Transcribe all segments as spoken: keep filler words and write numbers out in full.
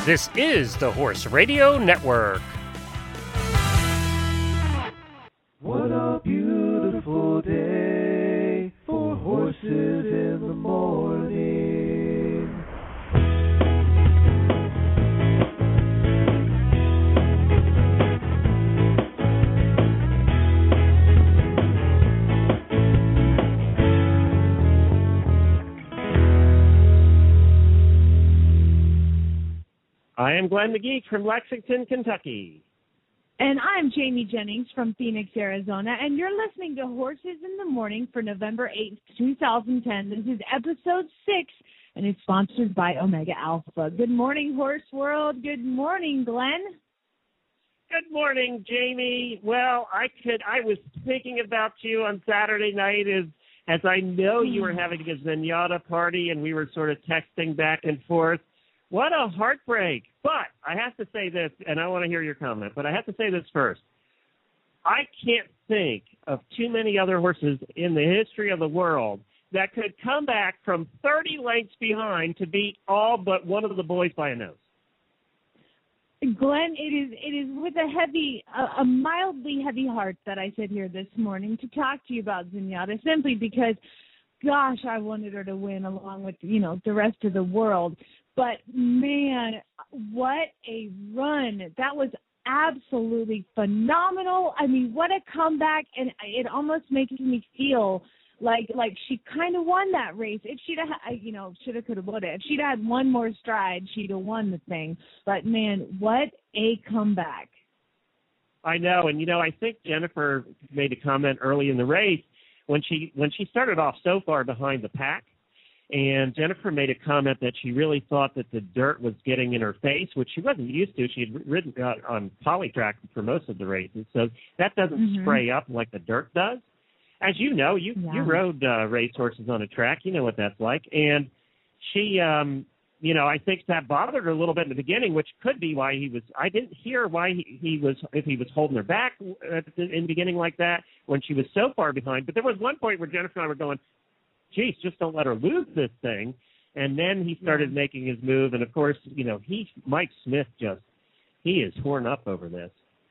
This is the Horse Radio Network. What a beautiful day for horses in the morning. I am Glenn McGeek from Lexington, Kentucky. And I'm Jamie Jennings from Phoenix, Arizona, and you're listening to Horses in the Morning for November eighth, twenty ten. This is episode six, and it's sponsored by Omega Alpha. Good morning, Horse World. Good morning, Glenn. Good morning, Jamie. Well, I could. I was thinking about you on Saturday night as, as I know you were having a Zenyatta party, and we were sort of texting back and forth. What a heartbreak. But I have to say this, and I want to hear your comment, but I have to say this first. I can't think of too many other horses in the history of the world that could come back from thirty lengths behind to beat all but one of the boys by a nose. Glenn, it is it is with a heavy, a, a mildly heavy heart that I sit here this morning to talk to you about Zenyatta, simply because, gosh, I wanted her to win along with, you know, the rest of the world. But, man, what a run. That was absolutely phenomenal. I mean, what a comeback, and it almost makes me feel like like she kind of won that race. If she'd have, you know, shoulda, coulda, woulda. If she'd had one more stride, she'd have won the thing. But, man, what a comeback. I know, and, you know, I think Jennifer made a comment early in the race when she when she started off so far behind the pack. And Jennifer made a comment that she really thought that the dirt was getting in her face, which she wasn't used to. She had ridden uh, on polytrack for most of the races, so that doesn't mm-hmm. spray up like the dirt does. As you know, you yeah. you rode uh, racehorses on a track. You know what that's like. And she, um, you know, I think that bothered her a little bit in the beginning, which could be why he was – I didn't hear why he, he was – if he was holding her back in the beginning like that when she was so far behind. But there was one point where Jennifer and I were going – geez, just don't let her lose this thing. And then he started yeah. making his move. And, of course, you know, he, Mike Smith just, he is torn up over this.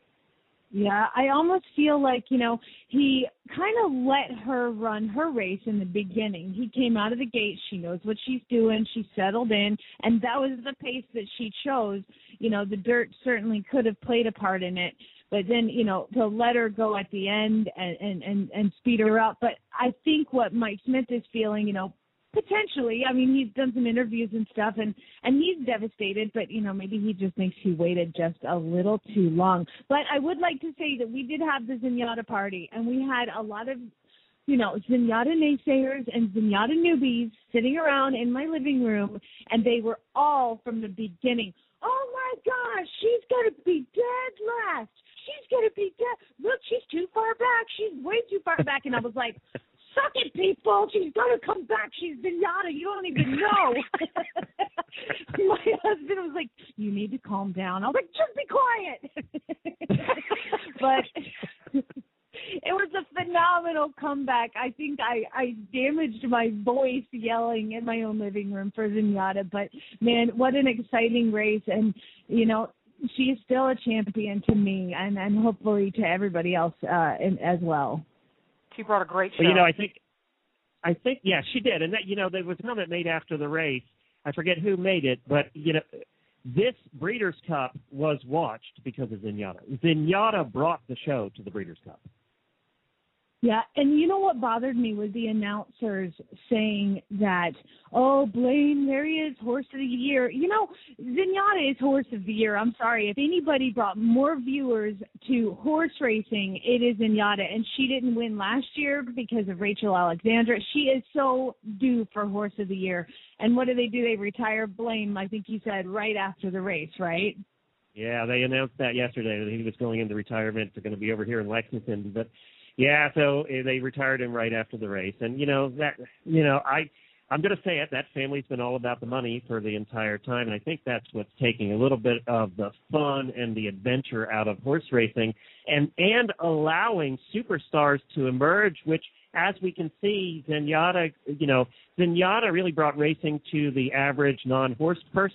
Yeah, I almost feel like, you know, he kind of let her run her race in the beginning. He came out of the gate. She knows what she's doing. She settled in. And that was the pace that she chose. You know, the dirt certainly could have played a part in it. But then, you know, to let her go at the end and, and, and, and speed her up. But I think what Mike Smith is feeling, you know, potentially, I mean, he's done some interviews and stuff, and, and he's devastated, but, you know, maybe he just thinks he waited just a little too long. But I would like to say that we did have the Zenyatta party, and we had a lot of, you know, Zenyatta naysayers and Zenyatta newbies sitting around in my living room, and they were all from the beginning. Oh, my gosh, she's going to be dead last. She's going to be dead. Look, she's too far back. She's way too far back. And I was like, suck it, people. She's going to come back. She's Zenyatta. You don't even know. My husband was like, you need to calm down. I was like, just be quiet. But it was a phenomenal comeback. I think I, I damaged my voice yelling in my own living room for Zenyatta. But, man, what an exciting race. And, you know, she is still a champion to me and, and hopefully to everybody else uh, in, as well. She brought a great show. Well, you know, I think, I think, yeah, she did. And, that, you know, there was a comment made after the race. I forget who made it, but, you know, this Breeders' Cup was watched because of Zenyatta. Zenyatta brought the show to the Breeders' Cup. Yeah, and you know what bothered me was the announcers saying that, oh, Blaine, there he is, Horse of the Year. You know, Zenyatta is Horse of the Year. I'm sorry. If anybody brought more viewers to horse racing, it is Zenyatta. And she didn't win last year because of Rachel Alexandra. She is so due for Horse of the Year. And what do they do? They retire Blaine, I think you said, right after the race, right? Yeah, they announced that yesterday that he was going into retirement. They're going to be over here in Lexington. But yeah, so they retired him right after the race. And, you know, that, you know, I, I'm going to say it, that family's been all about the money for the entire time. And I think that's what's taking a little bit of the fun and the adventure out of horse racing and, and allowing superstars to emerge, which, as we can see, Zenyatta, you know, Zenyatta really brought racing to the average non-horse person.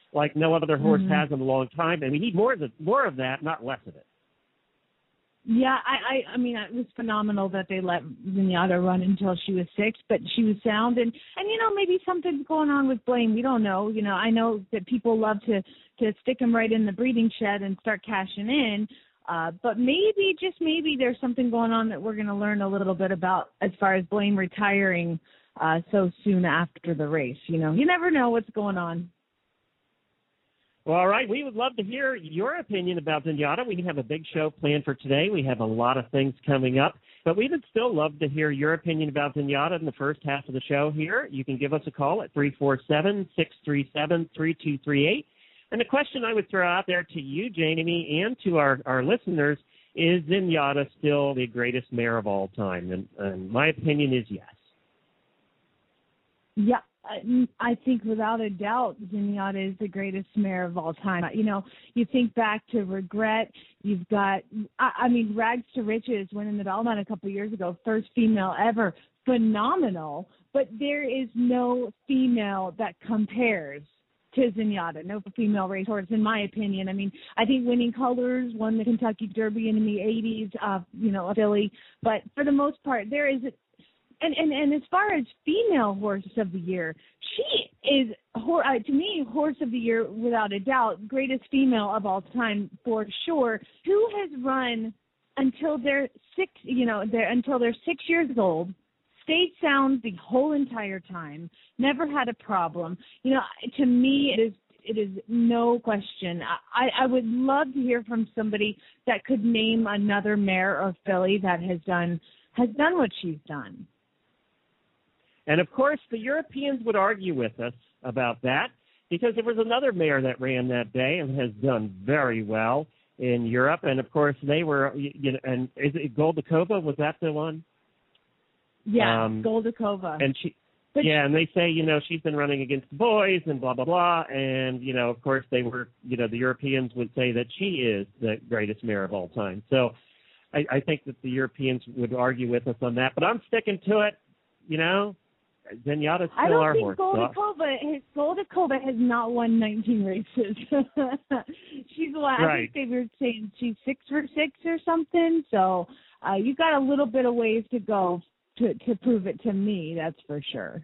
like no other horse Mm-hmm. has in a long time. And we need more of the, more of that, not less of it. Yeah, I, I, I mean, it was phenomenal that they let Zenyatta run until she was six, but she was sound, and, and you know, maybe something's going on with Blaine. We don't know. You know, I know that people love to, to stick him right in the breeding shed and start cashing in, uh, but maybe, just maybe, there's something going on that we're going to learn a little bit about as far as Blaine retiring uh, so soon after the race. You know, you never know what's going on. Well, all right. We would love to hear your opinion about Zenyatta. We have a big show planned for today. We have a lot of things coming up, but we would still love to hear your opinion about Zenyatta in the first half of the show here. You can give us a call at three four seven, six three seven, three two three eight. And the question I would throw out there to you, Jamie, and to our, our listeners is Zenyatta still the greatest mare of all time? And, and my opinion is yes. Yeah. I think without a doubt, Zenyatta is the greatest mare of all time. You know, you think back to Regret. You've got, I, I mean, Rags to Riches, winning the Belmont a couple of years ago, first female ever, phenomenal. But there is no female that compares to Zenyatta, no female racehorse, in my opinion. I mean, I think Winning Colors won the Kentucky Derby in the eighties, uh, you know, a filly. But for the most part, there is. And, and and as far as female horses of the year, she is, uh, to me, horse of the year without a doubt, greatest female of all time for sure. Who has run until they're six, you know, they're, until they're six years old, stayed sound the whole entire time, never had a problem. You know, to me, it is it is no question. I, I would love to hear from somebody that could name another mare or filly that has done has done what she's done. And, of course, the Europeans would argue with us about that because there was another mare that ran that day and has done very well in Europe. And, of course, they were, you know, and is it Goldakova? Was that the one? Yeah, um, Goldakova. And she, but yeah, and they say, you know, she's been running against the boys and blah, blah, blah. And, you know, of course, they were, you know, the Europeans would say that she is the greatest mare of all time. So I, I think that the Europeans would argue with us on that. But I'm sticking to it, you know. Zenyatta's still I don't our think horse. Goldakova, his, Goldakova has not won nineteen races. She's won, right. I think they were saying she's six for six or something. So uh, you've got a little bit of ways to go to, to prove it to me, that's for sure.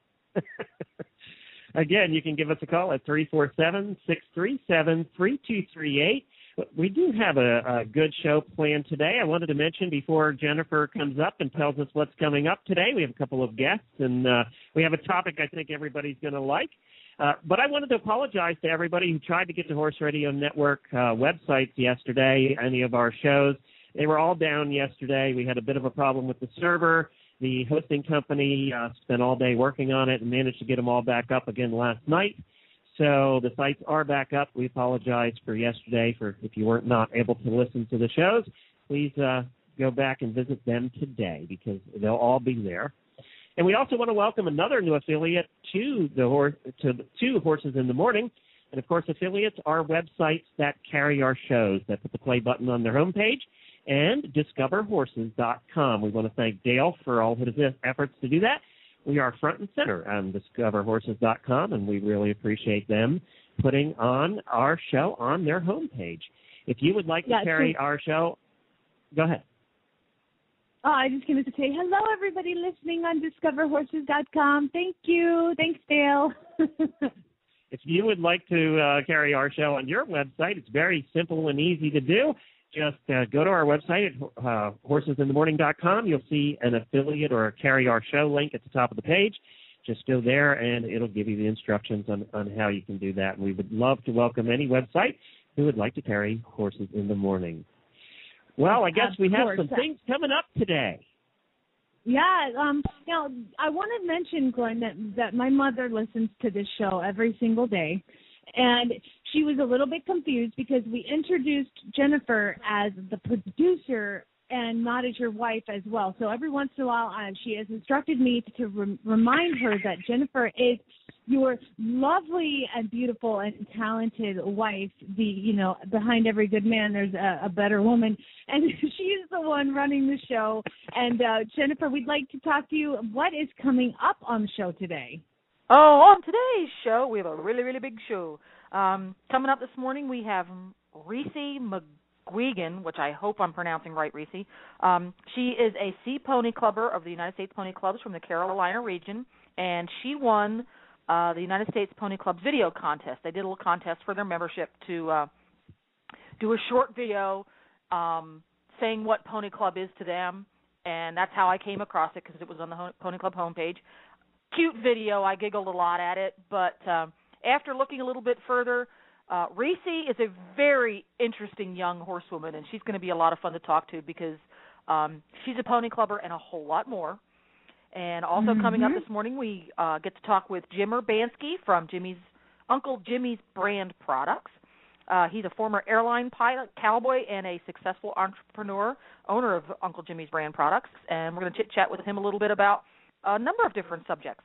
Again, you can give us a call at three four seven, six three seven, three two three eight. We do have a, a good show planned today. I wanted to mention before Jennifer comes up and tells us what's coming up today, we have a couple of guests, and uh, we have a topic I think everybody's going to like. Uh, but I wanted to apologize to everybody who tried to get to Horse Radio Network uh, websites yesterday, any of our shows. They were all down yesterday. We had a bit of a problem with the server. The hosting company uh, spent all day working on it and managed to get them all back up again last night. So the sites are back up. We apologize for yesterday for if you weren't not able to listen to the shows. Please uh, go back and visit them today because they'll all be there. And we also want to welcome another new affiliate to the horse to, to Horses in the Morning. And, of course, affiliates are websites that carry our shows, that put the play button on their homepage, and discover horses dot com. We want to thank Dale for all his efforts to do that. We are front and center on discover horses dot com, and we really appreciate them putting on our show on their homepage. If you would like to yeah, carry so, our show, go ahead. Oh, I just going to say hello, everybody listening on discover horses dot com. Thank you. Thanks, Dale. If you would like to uh, carry our show on your website, it's very simple and easy to do. Just uh, go to our website at uh, horses in the morning dot com. You'll see an affiliate or a carry our show link at the top of the page. Just go there, and it'll give you the instructions on, on how you can do that. And we would love to welcome any website who would like to carry Horses in the Morning. Well, I guess of we have course. some things coming up today. Yeah, um, now I want to mention, Glenn, that, that my mother listens to this show every single day. And she was a little bit confused because we introduced Jennifer as the producer and not as your wife as well. So every once in a while, uh, she has instructed me to re- remind her that Jennifer is your lovely and beautiful and talented wife. The, you know, behind every good man, there's a, a better woman. And she's the one running the show. And uh, Jennifer, we'd like to talk to you. What is coming up on the show today? Oh, on today's show, we have a really, really big show. Um, coming up this morning, we have Reese McGuigan, which I hope I'm pronouncing right, Reese. Um, she is a Sea Pony Clubber of the United States Pony Clubs from the Carolina region, and she won uh, the United States Pony Club's video contest. They did a little contest for their membership to uh, do a short video um, saying what Pony Club is to them, and that's how I came across it because it was on the Pony Club homepage. Cute video. I giggled a lot at it, but um, after looking a little bit further, uh, Reese is a very interesting young horsewoman, and she's going to be a lot of fun to talk to because um, she's a pony clubber and a whole lot more. And also mm-hmm. coming up this morning, we uh, get to talk with Jim Urbanski from Jimmy's Uncle Jimmy's Brand Products. Uh, he's a former airline pilot, cowboy, and a successful entrepreneur, owner of Uncle Jimmy's Brand Products. And we're going to chit-chat with him a little bit about a number of different subjects.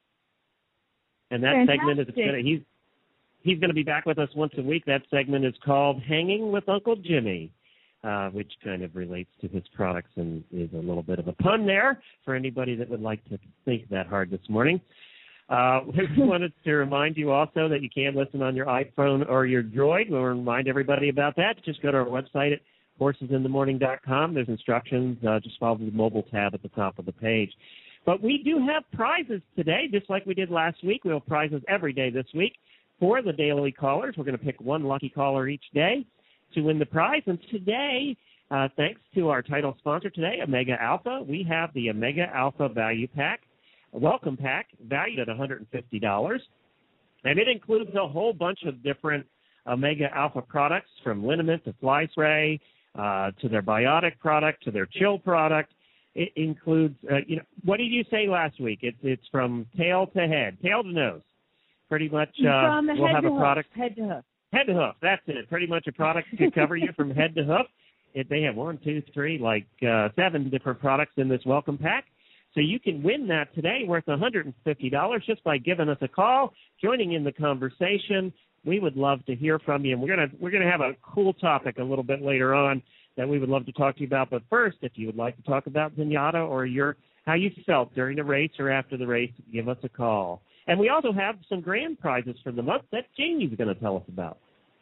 And that Fantastic. segment is gonna, he's he's going to be back with us once a week. That segment is called Hanging with Uncle Jimmy, uh, which kind of relates to his products and is a little bit of a pun there for anybody that would like to think that hard this morning. Uh, we wanted to remind you also that you can listen on your iPhone or your Droid. We'll remind everybody about that. Just go to our website at horses in the morning dot com. There's instructions. Uh, just follow the mobile tab at the top of the page. But we do have prizes today, just like we did last week. We'll have prizes every day this week for the daily callers. We're going to pick one lucky caller each day to win the prize. And today, uh, thanks to our title sponsor today, Omega Alpha, we have the Omega Alpha Value Pack, a welcome pack, valued at one hundred fifty dollars. And it includes a whole bunch of different Omega Alpha products, from liniment to fly spray, uh, to their biotic product, to their chill product. It includes, uh, you know, what did you say last week? It's it's from tail to head, tail to nose. Pretty much, uh, from we'll head have to a product. Hoof, head to hoof. Head to hoof, that's it. Pretty much a product to cover you from head to hoof. It, they have one, two, three, like uh, seven different products in this welcome pack. So you can win that today worth one hundred fifty dollars just by giving us a call, joining in the conversation. We would love to hear from you, and we're gonna we're gonna have a cool topic a little bit later on that we would love to talk to you about. But first, if you would like to talk about Zenyatta or your how you felt during the race or after the race, give us a call. And we also have some grand prizes for the month that Jamie's going to tell us about.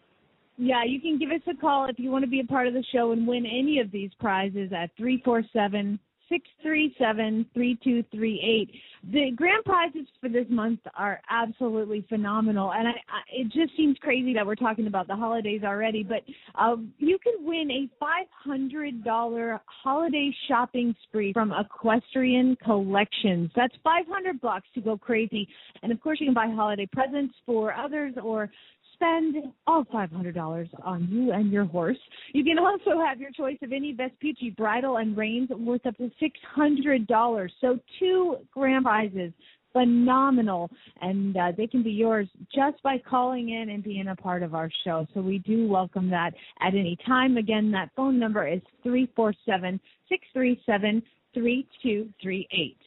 Yeah, you can give us a call if you want to be a part of the show and win any of these prizes at three four seven, six three seven, three two three eight. The grand prizes for this month are absolutely phenomenal, and I, I, it just seems crazy that we're talking about the holidays already, but uh, you can win a five hundred dollars holiday shopping spree from Equestrian Collections. That's five hundred bucks to go crazy, and of course you can buy holiday presents for others or spend all five hundred dollars on you and your horse. You can also have your choice of any Vespucci bridle and reins worth up to six hundred dollars. So two grand prizes, phenomenal, and uh, they can be yours just by calling in and being a part of our show. So we do welcome that at any time. Again, that phone number is three four seven, six three seven, three two three eight.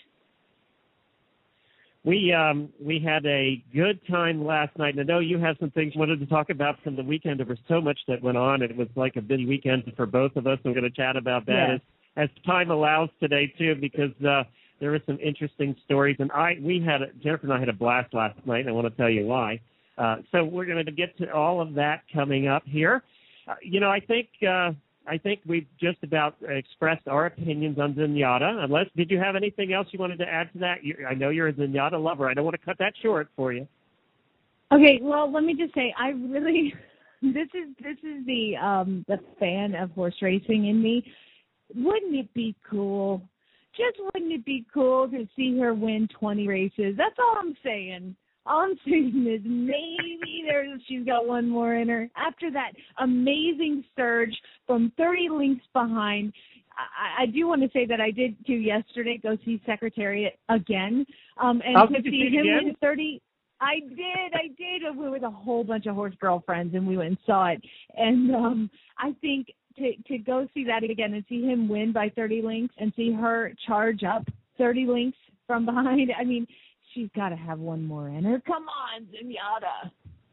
We um, we had a good time last night, and I know you have some things you wanted to talk about from the weekend. There was so much that went on. It was like a busy weekend for both of us. We're going to chat about that yes. as, as time allows today, too, because uh, there were some interesting stories. And I we had a, Jennifer and I had a blast last night, and I want to tell you why. Uh, so we're going to get to all of that coming up here. Uh, you know, I think uh, I think we've just about expressed our opinions on Zenyatta. Unless, did you have anything else you wanted to add to that? You, I know you're a Zenyatta lover. I don't want to cut that short for you. Okay, well, let me just say, I really, this is this is the um, the fan of horse racing in me. Wouldn't it be cool? Just wouldn't it be cool to see her win twenty races? That's all I'm saying. All I'm saying is maybe there's she's got one more in her. After that amazing surge from thirty lengths behind, I, I do want to say that I did too yesterday go see Secretariat again, um, and oh, to did you see see him again? win thirty. I did, I did. I went with a whole bunch of horse girlfriends, and we went and saw it. And um, I think to to go see that again and see him win by thirty lengths and see her charge up thirty lengths from behind, I mean, she's got to have one more in her. Come on, Zenyatta.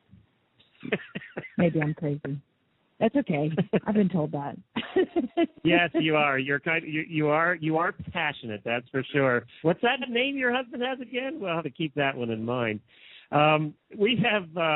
Maybe I'm crazy. That's okay. I've been told that. Yes, you are. You're kind. Of, you, you are. You are passionate. That's for sure. What's that name your husband has again? We'll have to keep that one in mind. Um, we have uh,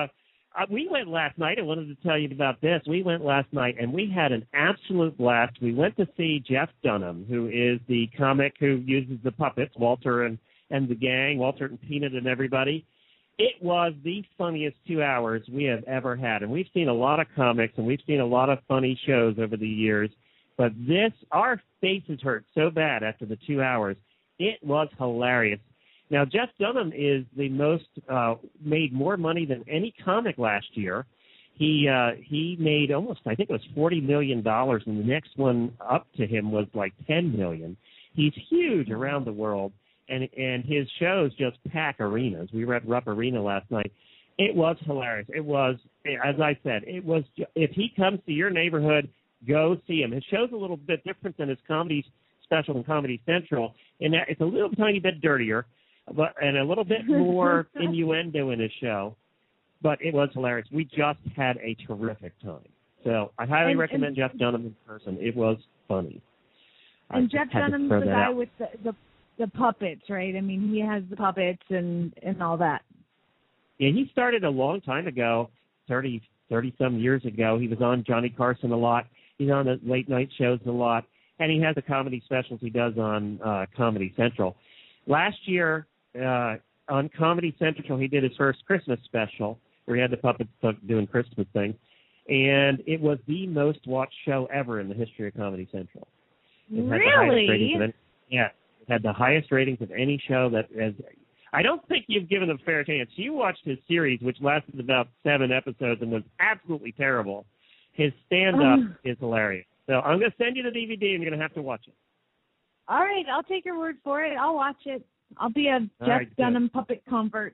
Uh, we went last night. I wanted to tell you about this. We went last night, and we had an absolute blast. We went to see Jeff Dunham, who is the comic who uses the puppets, Walter and, and the gang, Walter and Peanut and everybody. It was the funniest two hours we have ever had. And we've seen a lot of comics, and we've seen a lot of funny shows over the years. But this, our faces hurt so bad after the two hours. It was hilarious. Now, Jeff Dunham is the most, uh, made more money than any comic last year. He uh, he made almost, I think it was forty million dollars, and the next one up to him was like ten million dollars. He's huge around the world, and and his shows just pack arenas. We were at Rupp Arena last night. It was hilarious. It was, as I said, it was, if he comes to your neighborhood, go see him. His show's a little bit different than his comedy special and Comedy Central, in that it's a little tiny bit dirtier, but and a little bit more innuendo in his show, but it was hilarious. We just had a terrific time. So I highly and, recommend and, Jeff Dunham in person. It was funny. And Jeff Dunham's the guy out. with the, the the puppets, right? I mean, he has the puppets and, and all that. Yeah, he started a long time ago, thirty, thirty-some years ago. He was on Johnny Carson a lot. He's on the late-night shows a lot. And he has the comedy specials he does on uh, Comedy Central. Last year, Uh, on Comedy Central, he did his first Christmas special where he had the puppets doing Christmas things, and it was the most watched show ever in the history of Comedy Central. It had really? The highest ratings of any, yeah, it had the highest ratings of any show that has. I don't think you've given him a fair chance. You watched his series, which lasted about seven episodes and was absolutely terrible. His stand-up um, is hilarious. So I'm going to send you the D V D, and you're going to have to watch it. All right, I'll take your word for it. I'll watch it. I'll be a Jeff right, Dunham good. puppet convert.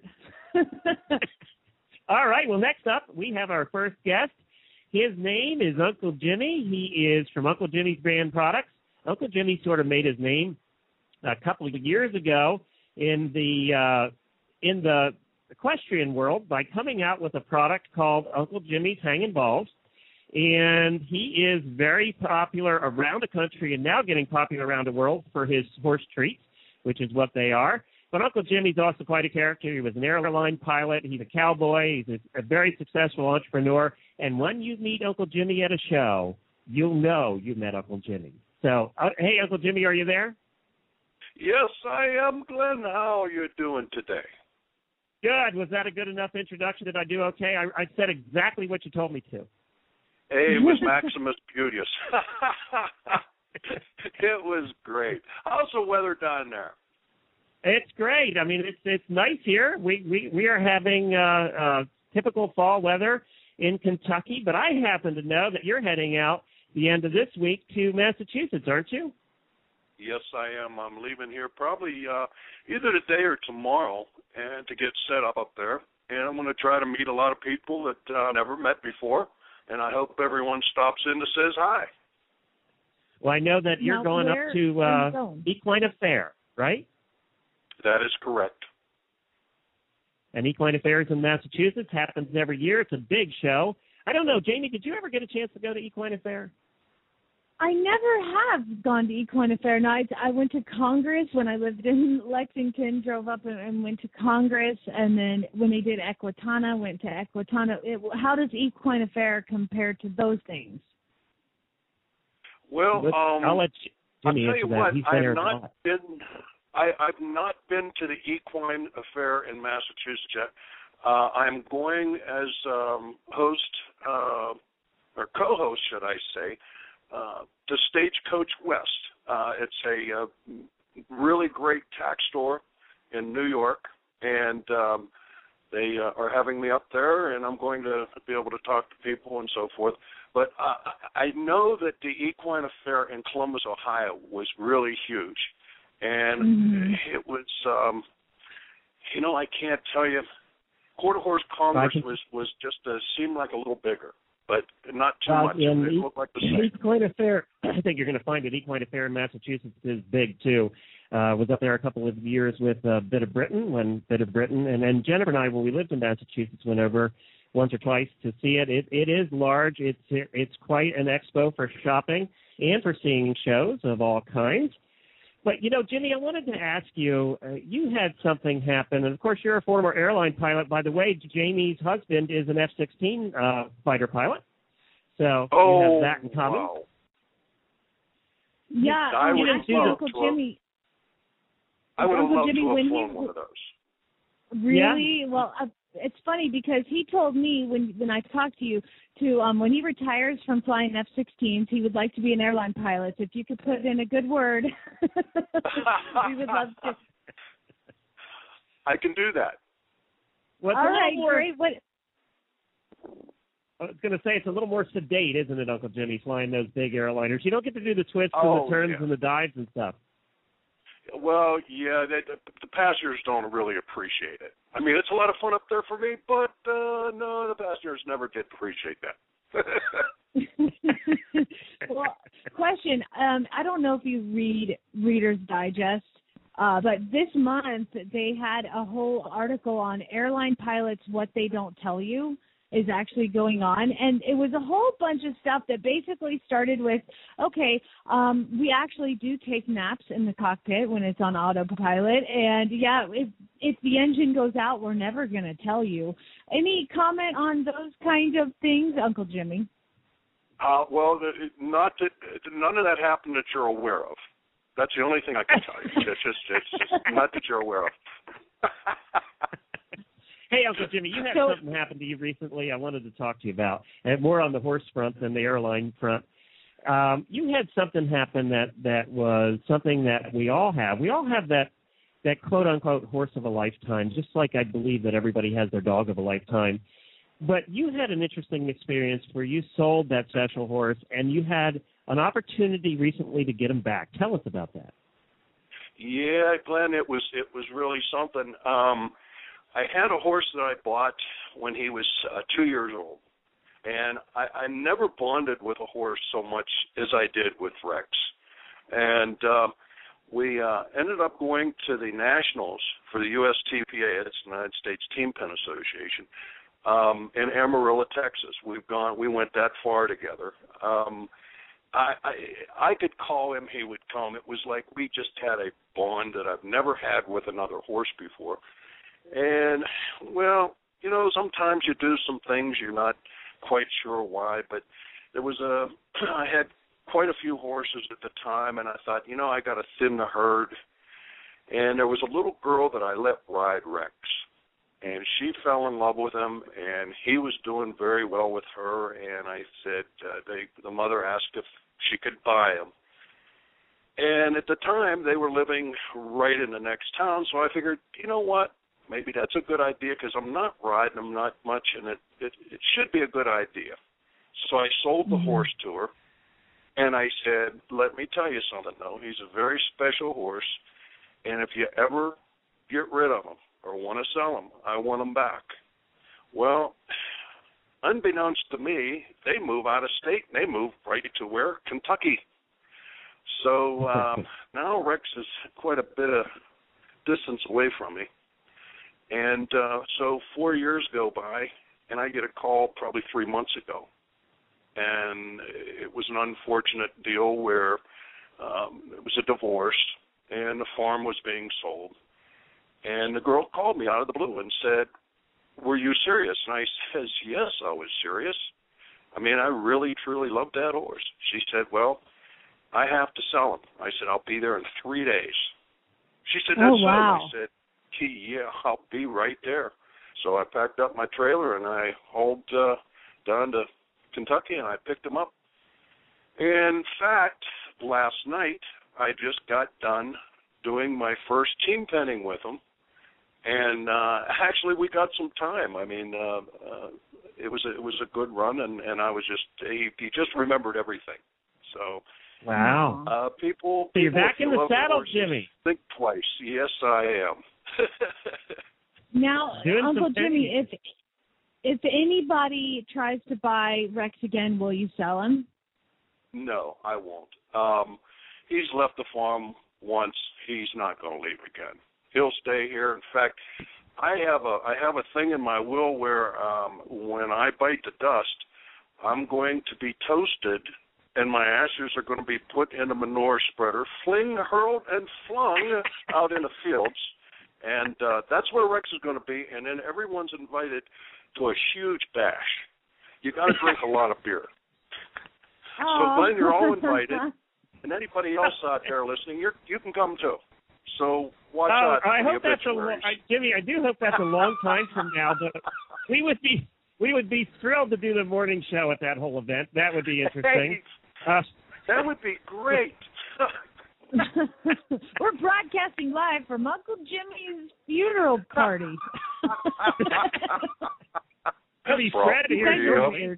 All right. Well, next up, we have our first guest. His name is Uncle Jimmy. He is from Uncle Jimmy's Brand Products. Uncle Jimmy sort of made his name a couple of years ago in the uh, in the equestrian world by coming out with a product called Uncle Jimmy's Hanging Balls. And he is very popular around the country and now getting popular around the world for his horse treats, which is what they are. But Uncle Jimmy's also quite a character. He was an airline pilot. He's a cowboy. He's a, a very successful entrepreneur. And when you meet Uncle Jimmy at a show, you'll know you met Uncle Jimmy. So, uh, hey, Uncle Jimmy, are you there? Yes, I am, Glenn. How are you doing today? Good. Was that a good enough introduction? Did I do okay? I, I said exactly what you told me to. Hey, it was Maximus Beauteous. It was great. How's the weather down there? It's great. I mean, it's it's nice here. We we, we are having uh, uh, typical fall weather in Kentucky, but I happen to know that you're heading out the end of this week to Massachusetts, aren't you? Yes, I am. I'm leaving here probably uh, either today or tomorrow, and to get set up up there. And I'm going to try to meet a lot of people that I uh, never met before, and I hope everyone stops in and says hi. Well, I know that you're now, going up to uh, Equine Affair, right? That is correct. And Equine Affairs in Massachusetts happens every year. It's a big show. I don't know, Jamie, did you ever get a chance to go to Equine Affair? I never have gone to Equine Affair. No, I, I went to Congress when I lived in Lexington, drove up and, and went to Congress, and then when they did Equitana, went to Equitana. It, how does Equine Affair compare to those things? Well, um, I'll let you, Jimmy I'll tell you that. what, He's I have not been. I, I've not been to the Equine Affair in Massachusetts yet. Uh, I'm going as um, host uh, or co-host, should I say, uh, to Stagecoach West. Uh, it's a uh, really great tack store in New York, and um, they uh, are having me up there, and I'm going to be able to talk to people and so forth. But uh, I know that the Equine Affair in Columbus, Ohio, was really huge, and mm-hmm. it was, um, you know, I can't tell you. Quarter Horse Congress was, was just uh, seemed like a little bigger, but not too uh, much. It e- looked like the same. Equine Affair, I think you're going to find that Equine Affair in Massachusetts is big too. I uh, was up there a couple of years with uh, Bit of Britain, when Bit of Britain, and then Jennifer and I, when we lived in Massachusetts, went over once or twice to see it. It it is large. It's it's quite an expo for shopping and for seeing shows of all kinds. But, you know, Jimmy, I wanted to ask you, uh, you had something happen, and, of course, you're a former airline pilot. By the way, Jamie's husband is an F sixteen uh, fighter pilot, so oh, you have that in common. Wow. Yeah, I um, would actually, love Uncle to have- Jimmy. I would have Uncle loved Jimmy, to have when flown he- one of those. Really? Yeah. Well, uh, it's funny because he told me when when I talked to you to um when he retires from flying F sixteens, he would like to be an airline pilot. If you could put in a good word, we would love to. I can do that. Well, it's All a little right, more, great. What? I was going to say it's a little more sedate, isn't it, Uncle Jimmy, flying those big airliners? You don't get to do the twists Oh, and the turns yeah. and the dives and stuff. Well, yeah, they, the passengers don't really appreciate it. I mean, it's a lot of fun up there for me, but uh, no, the passengers never get to appreciate that. Well, question. Um, I don't know if you read Reader's Digest, uh, but this month they had a whole article on airline pilots, what they don't tell you is actually going on. And it was a whole bunch of stuff that basically started with, okay, um, we actually do take naps in the cockpit when it's on autopilot. And, yeah, if, if the engine goes out, we're never going to tell you. Any comment on those kind of things, Uncle Jimmy? Uh, well, the, not that none of that happened that you're aware of. That's the only thing I can tell you. It's just, it's just not that you're aware of. Hey, Uncle Jimmy, you had So- something happen to you recently I wanted to talk to you about, and more on the horse front than the airline front. Um, you had something happen that, that was something that we all have. We all have that, that quote-unquote horse of a lifetime, just like I believe that everybody has their dog of a lifetime. But you had an interesting experience where you sold that special horse, and you had an opportunity recently to get him back. Tell us about that. Yeah, Glenn, it was it was really something. Um, I had a horse that I bought when he was uh, two years old, and I, I never bonded with a horse so much as I did with Rex. And uh, we uh, ended up going to the Nationals for the U S T P A, that's the United States Team Pen Association, um, in Amarillo, Texas. We've gone, we went that far together. Um, I, I I could call him, he would come. It was like we just had a bond that I've never had with another horse before. And, well, you know, sometimes you do some things you're not quite sure why, but there was a, I had quite a few horses at the time, and I thought, you know, I got to thin the herd. And there was a little girl that I let ride Rex, and she fell in love with him, and he was doing very well with her, and I said, uh, they, the mother asked if she could buy him. And at the time, they were living right in the next town, so I figured, you know what? Maybe that's a good idea because I'm not riding him not much, and it, it, it should be a good idea. So I sold the mm-hmm. horse to her, and I said, let me tell you something, though. He's a very special horse, and if you ever get rid of him or want to sell him, I want him back. Well, unbeknownst to me, they move out of state, and they move right to where? Kentucky. So um, now Rex is quite a bit of distance away from me. And uh, so four years go by, and I get a call probably three months ago. And it was an unfortunate deal where um, it was a divorce, and the farm was being sold. And the girl called me out of the blue and said, were you serious? And I says, yes, I was serious. I mean, I really, truly loved that horse. She said, well, I have to sell him. I said, I'll be there in three days. She said, that's oh, wow. so. I said, yeah, I'll be right there. So I packed up my trailer and I hauled uh, down to Kentucky and I picked him up. In fact, last night I just got done doing my first team penning with him, and uh, actually we got some time. I mean, uh, uh, it was a, it was a good run, and, and I was just he, he just remembered everything. So. Wow. Uh, people, so you're people, back in the saddle, horses, Jimmy. Think twice. Yes, I am. Now, Doing Uncle some Jimmy, if if anybody tries to buy Rex again, will you sell him? No, I won't. Um, he's left the farm once. He's not going to leave again. He'll stay here. In fact, I have a I have a thing in my will where um, when I bite the dust, I'm going to be toasted and my ashes are going to be put in a manure spreader, fling, hurled, and flung out in the fields. And uh, that's where Rex is going to be, and then everyone's invited to a huge bash. You got to drink a lot of beer. Oh. So, Glenn, you're all invited, and anybody else out there listening, you're, you can come too. So watch oh, out for I the hope that's a obituaries. I, Jimmy. I do hope that's a long time from now, but we would be we would be thrilled to do the morning show at that whole event. That would be interesting. Hey, Uh, that would be great. We're broadcasting live from Uncle Jimmy's funeral party. That'd be Well, Fred here. you go. Jimmy.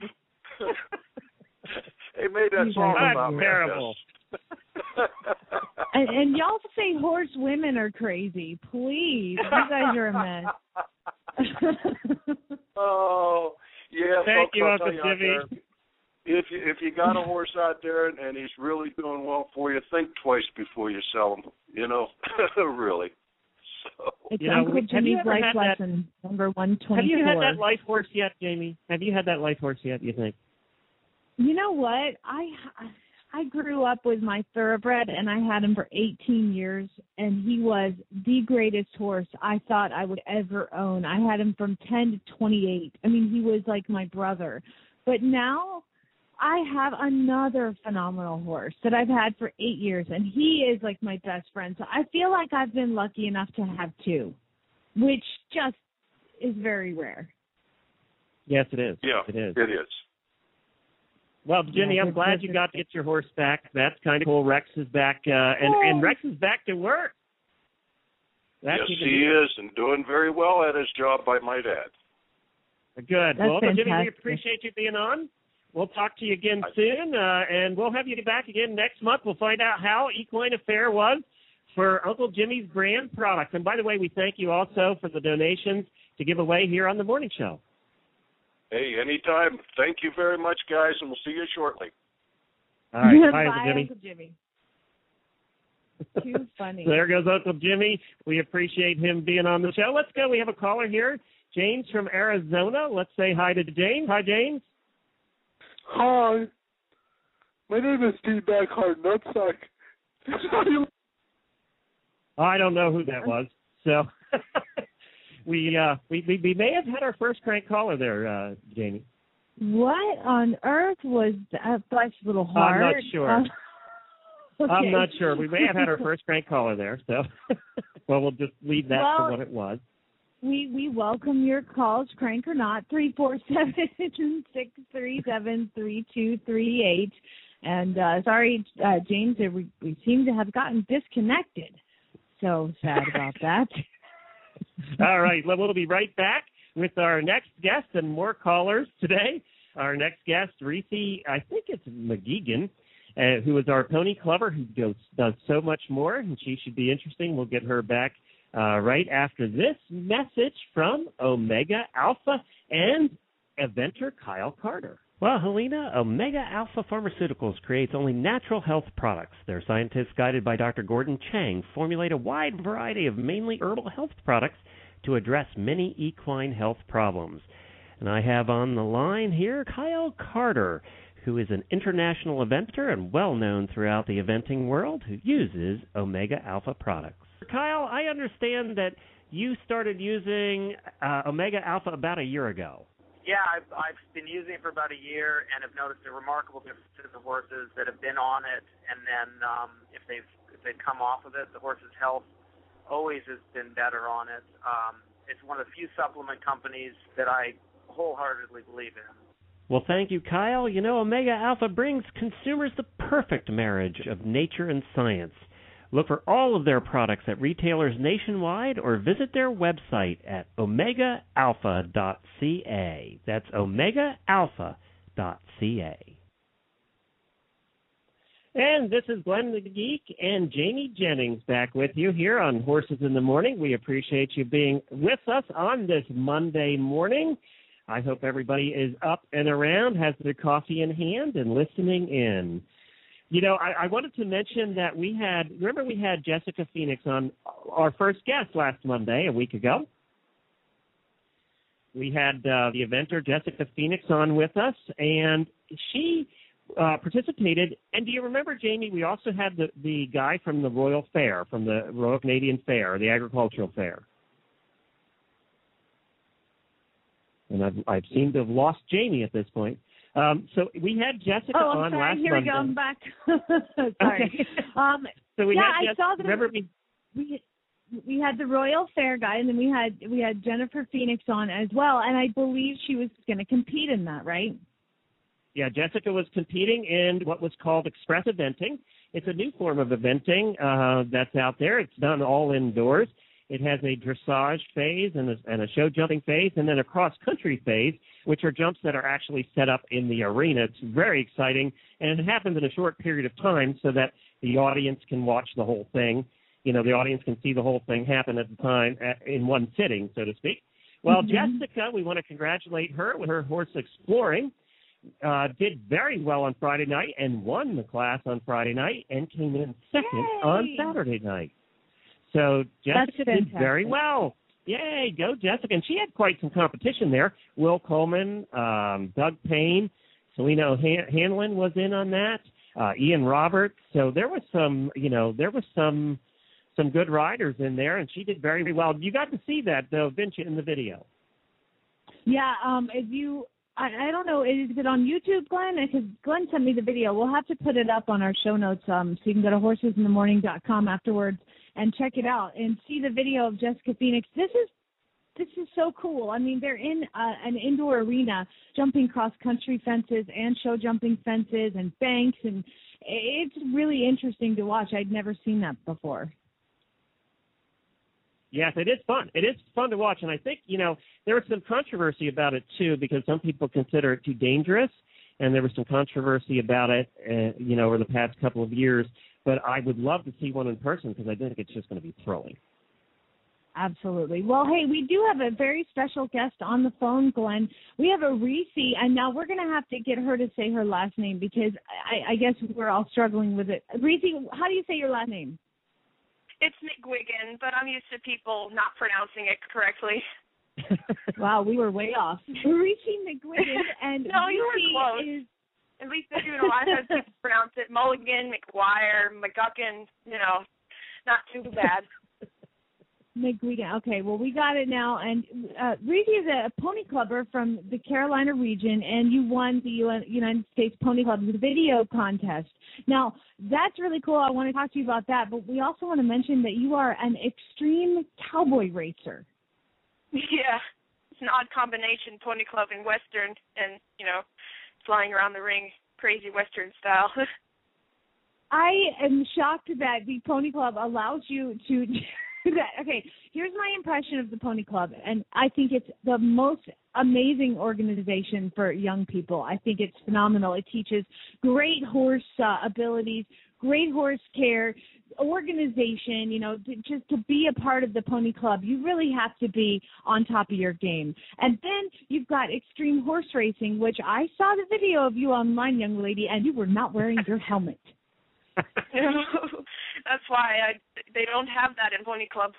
They made that song That's about me, I terrible. guess. and, and y'all say horse women are crazy. Please, you guys are a mess. Oh, yeah, Thank folks, you, I'll Uncle tell you out Jimmy. there, If you, if you got a horse out there and, and he's really doing well for you, think twice before you sell him. You know, really. So. It's You know, Uncle have you Jimmy's ever life had that- lesson, number one twenty-four. Have you had that life horse yet, Jamie? Have you had that life horse yet, you think? You know what? I I grew up with my thoroughbred, and I had him for eighteen years, and he was the greatest horse I thought I would ever own. I had him from ten to twenty-eight. I mean, he was like my brother. But now I have another phenomenal horse that I've had for eight years, and he is like my best friend. So I feel like I've been lucky enough to have two, which just is very rare. Yes, it is. Yeah, it is. It is. Well, Jenny, Yeah, I'm good glad business. you got to get your horse back. That's kind of cool. Rex is back, uh, and, and Rex is back to work. That's yes, even he is, and doing very well at his job, I might add. good. That's well, Jimmy, we fantastic. appreciate you being on. We'll talk to you again soon, uh, and we'll have you back again next month. We'll find out how Equine Affair was for Uncle Jimmy's brand products. And by the way, we thank you also for the donations to give away here on the morning show. Hey, anytime. Thank you very much, guys, and we'll see you shortly. All right, bye, Bye, Uncle Jimmy. Uncle Jimmy. Too funny. So there goes Uncle Jimmy. We appreciate him being on the show. Let's go. We have a caller here, James from Arizona. Let's say hi to James. Hi, James. Hi. My name is Steve Backhart Nutsack. I don't know who that was. So we, uh, we we we may have had our first crank caller there, uh, Jamie. What on earth was that? Bless your little heart. I'm not sure. Uh, okay. I'm not sure. We may have had our first crank caller there. So, well, we'll just leave that Well, for what it was. We we welcome your calls, crank or not, three four seven six three seven three two three eight. And uh, sorry, uh, James, we, we seem to have gotten disconnected. So sad about that. All right. Well, we'll be right back with our next guest and more callers today. Our next guest, Reese, I think it's McGeegan, uh, who is our pony clubber who goes, does so much more, and she should be interesting. We'll get her back uh, right after this message from Omega Alpha and eventer Kyle Carter. Well, Helena, Omega Alpha Pharmaceuticals creates only natural health products. Their scientists, guided by Doctor Gordon Chang, formulate a wide variety of mainly herbal health products to address many equine health problems. And I have on the line here Kyle Carter, who is an international eventer and well-known throughout the eventing world, who uses Omega Alpha products. Kyle, I understand that you started using uh, Omega Alpha about a year ago. Yeah, I've, I've been using it for about a year and have noticed a remarkable difference in the horses that have been on it, and then um, if they've if they've come off of it, the horse's health always has been better on it. Um, it's one of the few supplement companies that I wholeheartedly believe in. Well, thank you, Kyle. You know, Omega Alpha brings consumers the perfect marriage of nature and science. Look for all of their products at retailers nationwide or visit their website at omega alpha dot c a. That's omega alpha dot c a. And this is Glenn the Geek and Jamie Jennings back with you here on Horses in the Morning. We appreciate you being with us on this Monday morning. I hope everybody is up and around, has their coffee in hand, and listening in. You know, I, I wanted to mention that we had, remember we had Jessica Phoenix on, our first guest last Monday, a week ago. We had uh, the eventer Jessica Phoenix on with us, and she uh, participated. And do you remember, Jamie, we also had the, the guy from the Royal Fair, from the Royal Canadian Fair, the Agricultural Fair. And I've, I've seemed to have lost Jamie at this point. Um, so we had Jessica oh, I'm on sorry. last Here Monday. we go. I'm back. sorry. Okay. Um, so we yeah, had I Jessica, saw that. remember we, we we had the Royal Fair guy, and then we had we had Jennifer Phoenix on as well, and I believe she was going to compete in that, right? Yeah, Jessica was competing in what was called express eventing. It's a new form of eventing uh, that's out there. It's done all indoors. It has a dressage phase and a, and a show jumping phase, and then a cross-country phase, which are jumps that are actually set up in the arena. It's very exciting, and it happens in a short period of time so that the audience can watch the whole thing. You know, the audience can see the whole thing happen at the time at, in one sitting, so to speak. Well, mm-hmm. Jessica, we want to congratulate her with her horse Exploring. Uh, did very well on Friday night and won the class on Friday night and came in second Yay. on Saturday night. So Jessica did very well. Yay, go Jessica. And she had quite some competition there. Will Coleman, um, Doug Payne, Selena Han- Hanlon was in on that, uh, Ian Roberts. So there was some, you know, there was some some good riders in there, and she did very well. You got to see that, though, didn't you, in the video? Yeah, um, if you... I, I don't know, is it on YouTube, Glenn? Because Glenn sent me the video. We'll have to put it up on our show notes um, so you can go to horses in the morning dot com afterwards and check it out and see the video of Jessica Phoenix. This is this is so cool. I mean, they're in uh, an indoor arena jumping cross-country fences and show jumping fences and banks, and it's really interesting to watch. I'd never seen that before. Yes, it is fun. It is fun to watch, and I think, you know, there was some controversy about it, too, because some people consider it too dangerous, and there was some controversy about it, uh, you know, over the past couple of years. But I would love to see one in person because I think it's just going to be thrilling. Absolutely. Well, hey, we do have a very special guest on the phone, Glenn. We have a Reese, and now we're going to have to get her to say her last name because I, I guess we're all struggling with it. Reese, how do you say your last name? It's McGuigan, but I'm used to people not pronouncing it correctly. Wow, we were way off. Reese McGuigan, and no, you Reese were close. Is... At least if you know, a lot of times people pronounce it Mulligan, McGuire, McGuckin. You know, not too bad. McGuigan. Okay, well, we got it now. And uh, Reese is a pony clubber from the Carolina region, and you won the U- United States Pony Club video contest. Now, that's really cool. I want to talk to you about that, but we also want to mention that you are an extreme cowboy racer. Yeah, it's an odd combination, pony club and Western, and, you know, flying around the ring, crazy Western style. I am shocked that the pony club allows you to do that. Okay, here's my impression of the pony club, and I think it's the most amazing organization for young people. I think it's phenomenal. It teaches great horse uh, abilities, great horse care, organization, you know, to, just to be a part of the pony club, you really have to be on top of your game. And then you've got extreme horse racing, which I saw the video of you online, young lady, and you were not wearing your helmet. That's why I, they don't have that in pony clubs.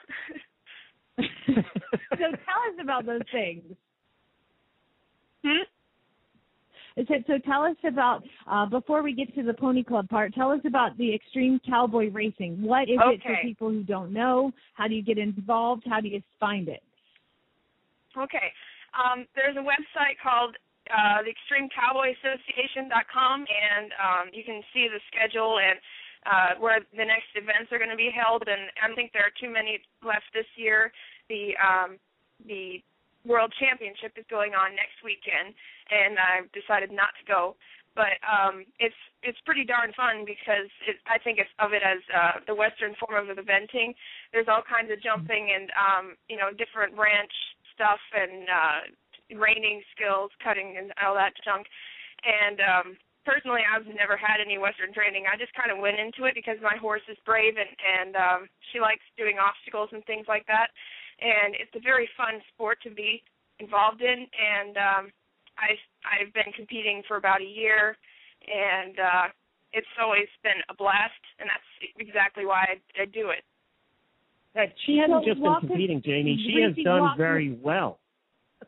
So tell us about those things. Hmm? So, so tell us about, uh, before we get to the pony club part, tell us about the extreme cowboy racing. What is okay. it for people who don't know? How do you get involved? How do you find it? Okay. Um, there's a website called uh, the Extreme Cowboy Association dot com, and um, you can see the schedule and uh, where the next events are going to be held. And I don't think there are too many left this year. The um, the World Championship is going on next weekend, and I've decided not to go. But um, it's it's pretty darn fun because it, I think it's of it as uh, the Western form of eventing. There's all kinds of jumping and um, you know different ranch stuff and uh, reining skills, cutting and all that junk. And um, personally, I've never had any Western training. I just kind of went into it because my horse is brave and and um, she likes doing obstacles and things like that. And it's a very fun sport to be involved in. And um, I, I've been competing for about a year, and uh, it's always been a blast, and that's exactly why I, I do it. She hasn't So just been competing, Jamie. She has done very well.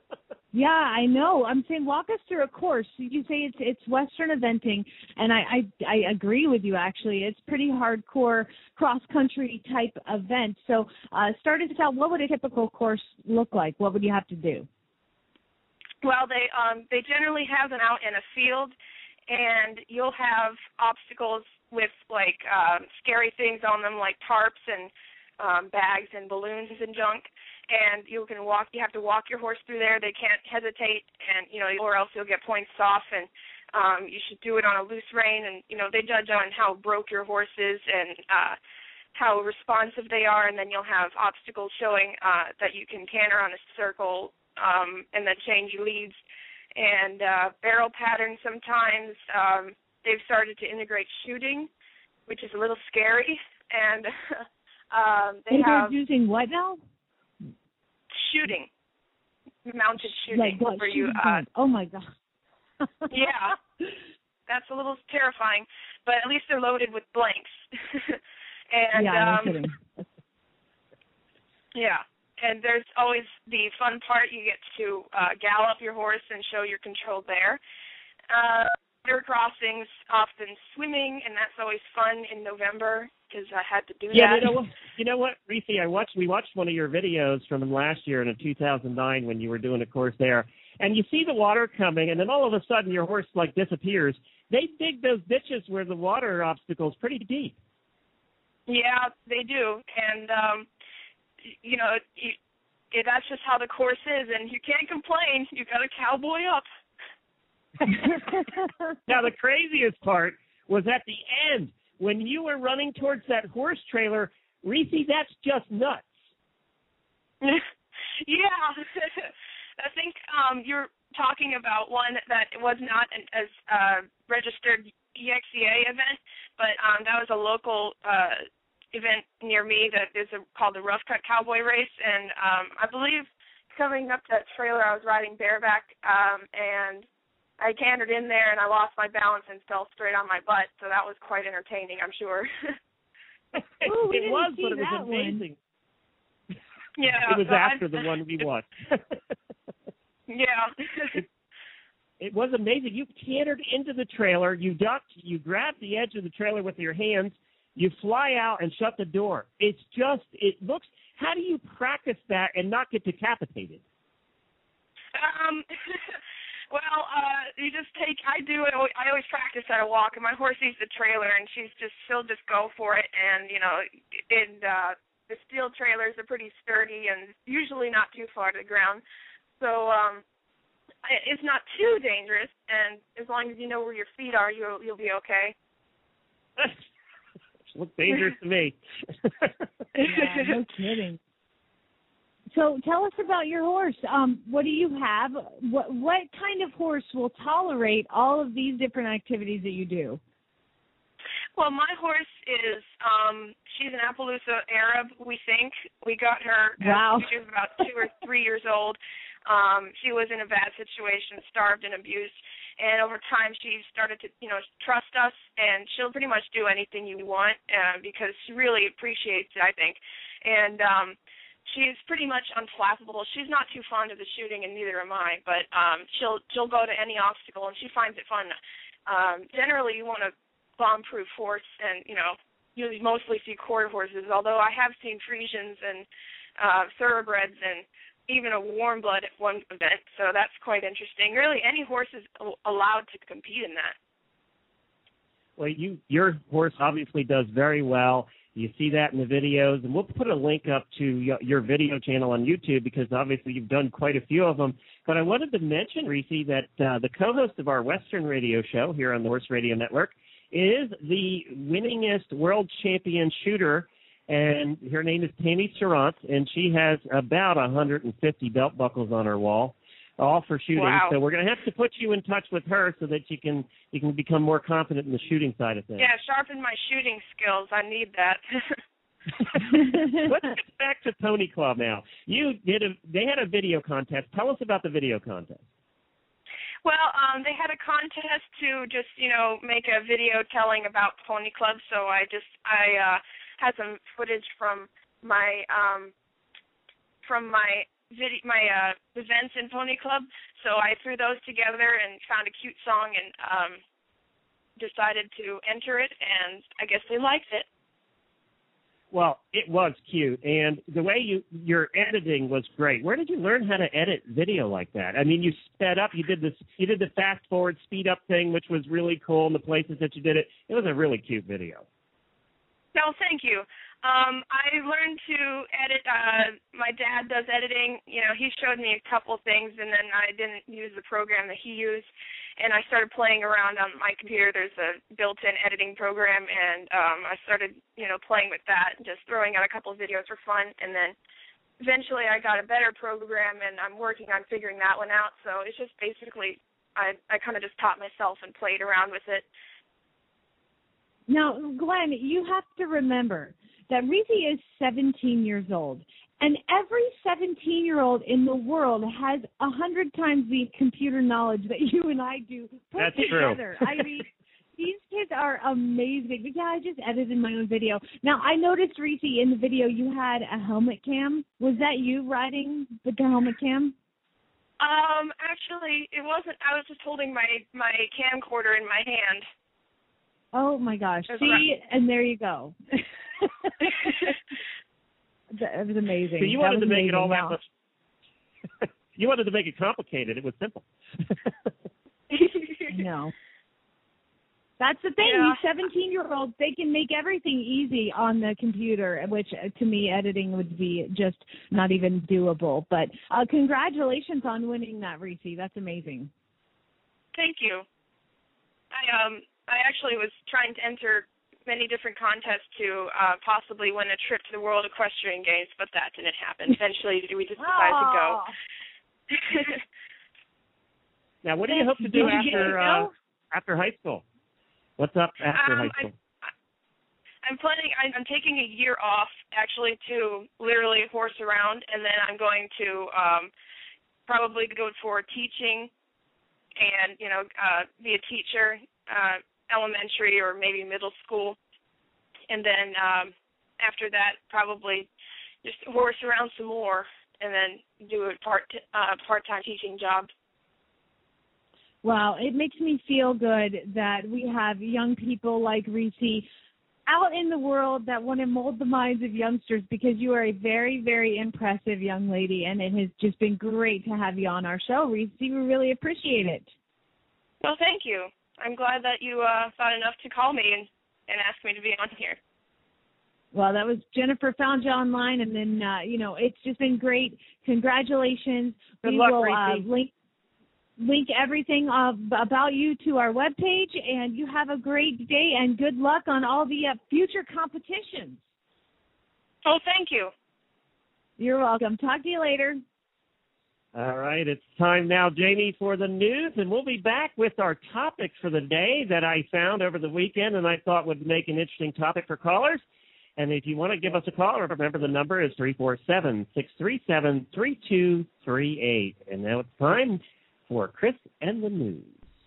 Yeah, I know. I'm saying walk us through a course. You say it's it's Western eventing, and I, I, I agree with you, actually. It's pretty hardcore cross-country type event. So uh, start us out, what would a typical course look like? What would you have to do? Well, they um, they generally have them out in a field, and you'll have obstacles with, like, um, scary things on them, like tarps and um, bags and balloons and junk. And you can walk. You have to walk your horse through there. They can't hesitate, and you know, or else you'll get points off. And um, you should do it on a loose rein. And you know, they judge on how broke your horse is and uh, how responsive they are. And then you'll have obstacles showing uh, that you can canter on a circle um, and then change your leads. And uh, barrel patterns. Sometimes um, they've started to integrate shooting, which is a little scary. And um, they and have they're using what now? Shooting, mounted shooting, like, where you. Uh, oh my God. Yeah, that's a little terrifying, but at least they're loaded with blanks. and yeah, um, no kidding. Yeah, and there's always the fun part. You get to uh, gallop your horse and show your control there. Uh, river crossings, often swimming, and that's always fun in November because I had to do yeah, that. You know what, you know what, Reese? I watched. We watched one of your videos from last year in two thousand nine when you were doing a course there, and you see the water coming, and then all of a sudden your horse like disappears. They dig those ditches where the water obstacle's pretty deep. Yeah, they do, and um, you know, it, it, that's just how the course is, and you can't complain. You got to cowboy up. Now the craziest part was at the end. When you were running towards that horse trailer, Reese, that's just nuts. Yeah. I think um, you're talking about one that was not an as uh, registered E X C A event, but um, that was a local uh, event near me that is a, called the Rough Cut Cowboy Race. And um, I believe coming up that trailer, I was riding bareback, um, and I cantered in there, and I lost my balance and fell straight on my butt, so that was quite entertaining, I'm sure. Ooh, we it was, see but it was that amazing. One. Yeah. It was so after I, the one we watched. Yeah. it, it was amazing. You cantered into the trailer, you ducked, you grabbed the edge of the trailer with your hands, you fly out and shut the door. It's just, it looks, how do you practice that and not get decapitated? Um... Well, uh, you just take, I do it, I always practice at a walk, and my horse sees the trailer, and she's just, she'll just go for it, and, you know, and uh, the steel trailers are pretty sturdy and usually not too far to the ground, so um, it's not too dangerous, and as long as you know where your feet are, you'll, you'll be okay. Looks dangerous to me. Yeah, no kidding. So tell us about your horse. Um, what do you have? What what kind of horse will tolerate all of these different activities that you do? Well, my horse is, um, she's an Appaloosa Arab, we think. We got her wow. when she was about two or three years old. Um, she was in a bad situation, starved and abused. And over time, she started to, you know, trust us, and she'll pretty much do anything you want uh, because she really appreciates it, I think. And um she's pretty much unflappable. She's not too fond of the shooting, and neither am I. But um, she'll she'll go to any obstacle, and she finds it fun. Um, generally, you want a bomb-proof horse, and you know you mostly see quarter horses. Although I have seen Friesians and uh, thoroughbreds, and even a warm blood at one event. So that's quite interesting. Really, any horse is allowed to compete in that. Well, you your horse obviously does very well. You see that in the videos, and we'll put a link up to your video channel on YouTube because obviously you've done quite a few of them. But I wanted to mention, Reese, that uh, the co-host of our Western radio show here on the Horse Radio Network is the winningest world champion shooter, and her name is Tammy Serrant, and she has about one hundred fifty belt buckles on her wall, all for shooting. Wow. So we're going to have to put you in touch with her so that you can you can become more confident in the shooting side of things. Yeah, sharpen my shooting skills. I need that. Let's get back to Pony Club now. You did a they had a video contest. Tell us about the video contest. Well, um, they had a contest to just, you know, make a video telling about Pony Club. So I just I uh, had some footage from my um, from my video, my uh, events in Pony Club. So I threw those together and found a cute song and um, decided to enter it, and I guess they liked it. Well, it was cute, and the way you your editing was great. Where did you learn how to edit video like that? I mean, you sped up. You did this. You did the fast forward, speed up thing, which was really cool. In the places that you did it, it was a really cute video. No, thank you. Um, I learned to edit. Uh, my dad does editing. You know, he showed me a couple things, and then I didn't use the program that he used. And I started playing around on my computer. There's a built-in editing program, and um, I started, you know, playing with that and just throwing out a couple of videos for fun. And then eventually I got a better program, and I'm working on figuring that one out. So it's just basically I, I kind of just taught myself and played around with it. Now, Glenn, you have to remember that Reese is seventeen years old, and every seventeen-year-old in the world has a hundred times the computer knowledge that you and I do put That's together. true. I mean, these kids are amazing. But yeah, I just edited my own video. Now, I noticed, Reese, in the video you had a helmet cam. Was that you riding with the helmet cam? Um, actually, it wasn't. I was just holding my, my camcorder in my hand. Oh, my gosh. That's See, right. and there you go. That was amazing. So you That wanted was to make it all amazing. that much. You wanted to make it complicated. It was simple. No. That's the thing. Yeah. These seventeen-year-olds, they can make everything easy on the computer, which uh, to me, editing would be just not even doable. But uh, congratulations on winning that, Reese. That's amazing. Thank you. I um I actually was trying to enter many different contests to uh, possibly win a trip to the World Equestrian Games, but that didn't happen. Eventually, we just decided to go. Now, what do you hope to do Did you after get uh, to go? after high school? What's up after Um, high school? I, I'm planning. I'm, I'm taking a year off, actually, to literally horse around, and then I'm going to um, probably go for teaching, and you know, uh, be a teacher, uh, elementary or maybe middle school, and then um, after that, probably just horse around some more, and then do a part uh, part-time teaching job. Wow, it makes me feel good that we have young people like Reese out in the world that want to mold the minds of youngsters, because you are a very, very impressive young lady, and it has just been great to have you on our show, Reese. We really appreciate it. Well, thank you. I'm glad that you uh, thought enough to call me and, and ask me to be on here. Well, that was Jennifer found you online, and then, uh, you know, it's just been great. Congratulations. Good we luck, will Reese. uh, link link everything uh, about you to our webpage, and you have a great day, and good luck on all the uh, future competitions. Oh, thank you. You're welcome. Talk to you later. All right, it's time now, Jamie, for the news, and we'll be back with our topics for the day that I found over the weekend and I thought would make an interesting topic for callers. And if you want to give us a call, remember the number is three four seven, six three seven, three two three eight. And now it's time for Chris and the news.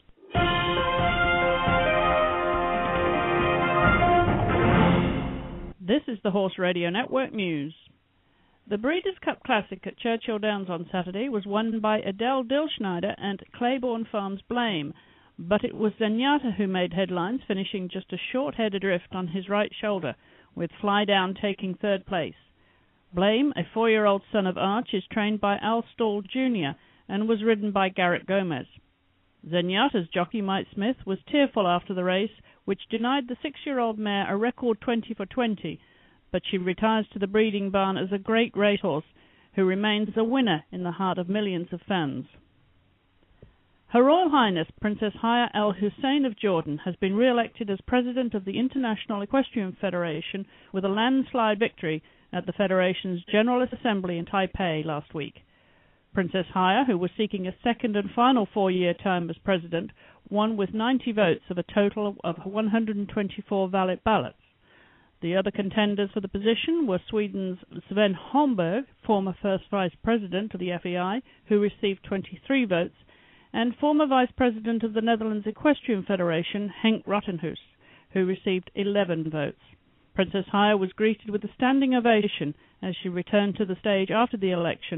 This is the Horse Radio Network news. The Breeders' Cup Classic at Churchill Downs on Saturday was won by Adele Dilschneider and Claiborne Farms Blame, but it was Zenyatta who made headlines, finishing just a short head adrift on his right shoulder, with Fly Down taking third place. Blame, a four-year-old son of Arch, is trained by Al Stall Junior and was ridden by Garrett Gomez. Zenyatta's jockey, Mike Smith, was tearful after the race, which denied the six-year-old mare a record twenty for twenty, but she retires to the breeding barn as a great racehorse who remains a winner in the heart of millions of fans. Her Royal Highness Princess Haya Al Hussein of Jordan has been re-elected as President of the International Equestrian Federation with a landslide victory at the Federation's General Assembly in Taipei last week. Princess Haya, who was seeking a second and final four-year term as President, won with ninety votes of a total of one hundred twenty-four valid ballots. The other contenders for the position were Sweden's Sven Holmberg, former first Vice President of the F E I, who received twenty-three votes, and former Vice President of the Netherlands Equestrian Federation, Henk Rottenhuis, who received eleven votes. Princess Haya was greeted with a standing ovation as she returned to the stage after the election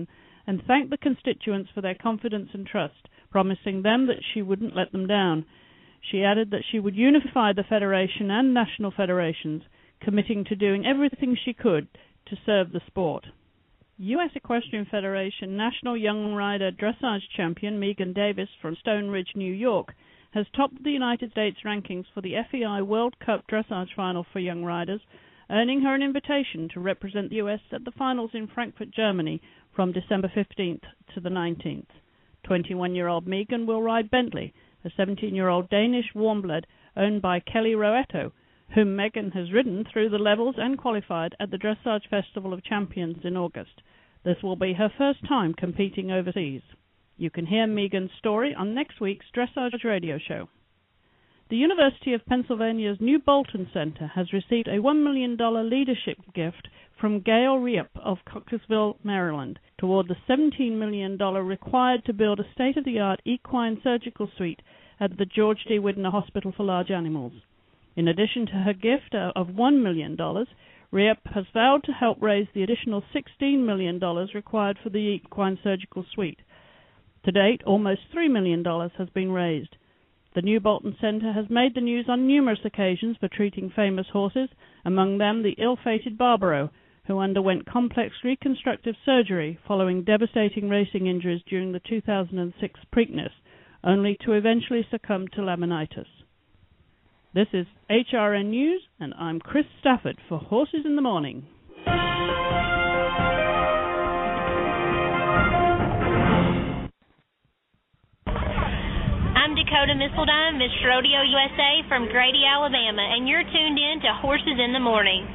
and thanked the constituents for their confidence and trust, promising them that she wouldn't let them down. She added that she would unify the Federation and national federations, committing to doing everything she could to serve the sport. U S Equestrian Federation National Young Rider Dressage Champion Megan Davis from Stone Ridge, New York, has topped the United States rankings for the F E I World Cup Dressage Final for young riders, earning her an invitation to represent the U S at the finals in Frankfurt, Germany from December fifteenth to the nineteenth. twenty-one-year-old Megan will ride Bentley, a seventeen-year-old Danish warmblood owned by Kelly Roetto, whom Megan has ridden through the levels and qualified at the Dressage Festival of Champions in August. This will be her first time competing overseas. You can hear Megan's story on next week's Dressage Radio Show. The University of Pennsylvania's New Bolton Center has received a one million dollars leadership gift from Gail Riep of Cockeysville, Maryland, toward the seventeen million dollars required to build a state-of-the-art equine surgical suite at the George D. Widner Hospital for Large Animals. In addition to her gift of one million dollars, Riep has vowed to help raise the additional sixteen million dollars required for the equine surgical suite. To date, almost three million dollars has been raised. The New Bolton Center has made the news on numerous occasions for treating famous horses, among them the ill-fated Barbaro, who underwent complex reconstructive surgery following devastating racing injuries during the two thousand six Preakness, only to eventually succumb to laminitis. This is H R N News, and I'm Chris Stafford for Horses in the Morning. I'm Dakota Missildine, Miss Rodeo U S A from Grady, Alabama, and you're tuned in to Horses in the Morning.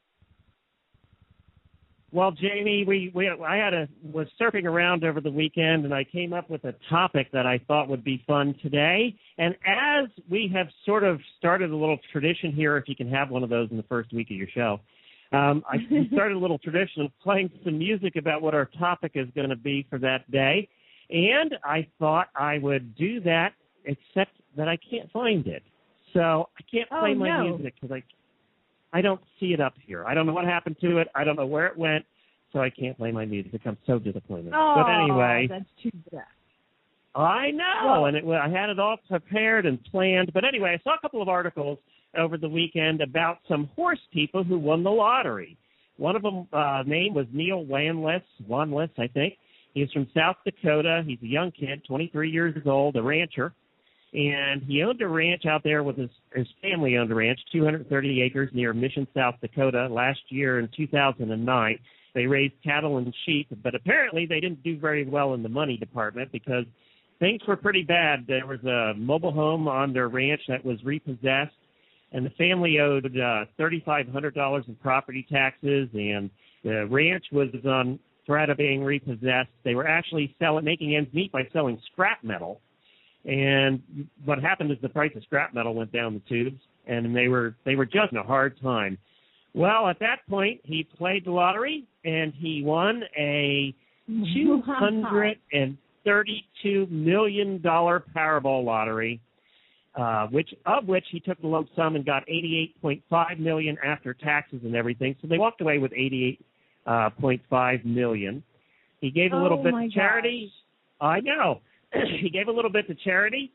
Well, Jamie, we, we I had a was surfing around over the weekend, and I came up with a topic that I thought would be fun today. And as we have sort of started a little tradition here, if you can have one of those in the first week of your show, um, I started a little tradition of playing some music about what our topic is going to be for that day. And I thought I would do that, except that I can't find it. So I can't play oh, my no. music because I I don't see it up here. I don't know what happened to it. I don't know where it went, so I can't play my music. I'm so disappointed. Oh, but anyway, that's too bad. I know, well, and it, I had it all prepared and planned. But anyway, I saw a couple of articles over the weekend about some horse people who won the lottery. One of them uh, name was Neil Wanless, Wanless, I think. He's from South Dakota. He's a young kid, twenty-three years old, a rancher. And he owned a ranch out there with his, his family owned a ranch, two hundred thirty acres near Mission, South Dakota. Last year in two thousand nine, they raised cattle and sheep, but apparently they didn't do very well in the money department because things were pretty bad. There was a mobile home on their ranch that was repossessed, and the family owed uh, three thousand five hundred dollars in property taxes, and the ranch was on threat of being repossessed. They were actually selling, making ends meet by selling scrap metal. And what happened is the price of scrap metal went down the tubes, and they were they were just in a hard time. Well, at that point, he played the lottery, and he won a two hundred thirty-two million dollars Powerball lottery, uh, which of which he took the lump sum and got eighty-eight point five million dollars after taxes and everything. So they walked away with eighty-eight point five million dollars. He gave a little oh bit to charity. Gosh. I know. He gave a little bit to charity,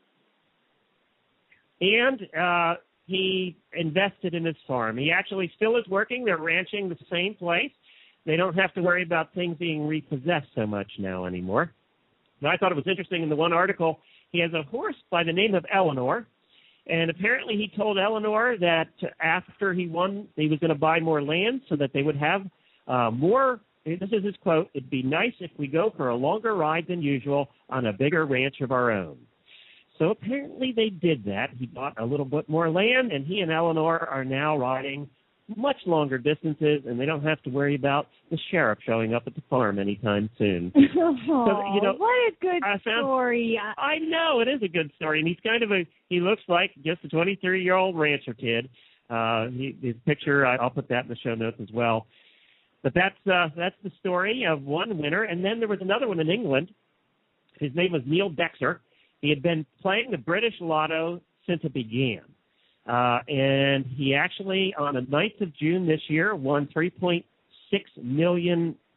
and uh, he invested in his farm. He actually still is working. They're ranching the same place. They don't have to worry about things being repossessed so much now anymore. Now, I thought it was interesting in the one article, he has a horse by the name of Eleanor, and apparently he told Eleanor that after he won, he was going to buy more land so that they would have uh, more. This is his quote, "It'd be nice if we go for a longer ride than usual on a bigger ranch of our own." So apparently they did that. He bought a little bit more land, and he and Eleanor are now riding much longer distances, and they don't have to worry about the sheriff showing up at the farm anytime soon. Oh, so, you know, what a good I found, story. I know, it is a good story, and he's kind of a, he looks like just a twenty-three-year-old rancher kid. Uh, he, his picture, I'll put that in the show notes as well. But that's uh, that's the story of one winner. And then there was another one in England. His name was Neil Dexter. He had been playing the British Lotto since it began. Uh, and he actually, on the ninth of June this year, won three point six million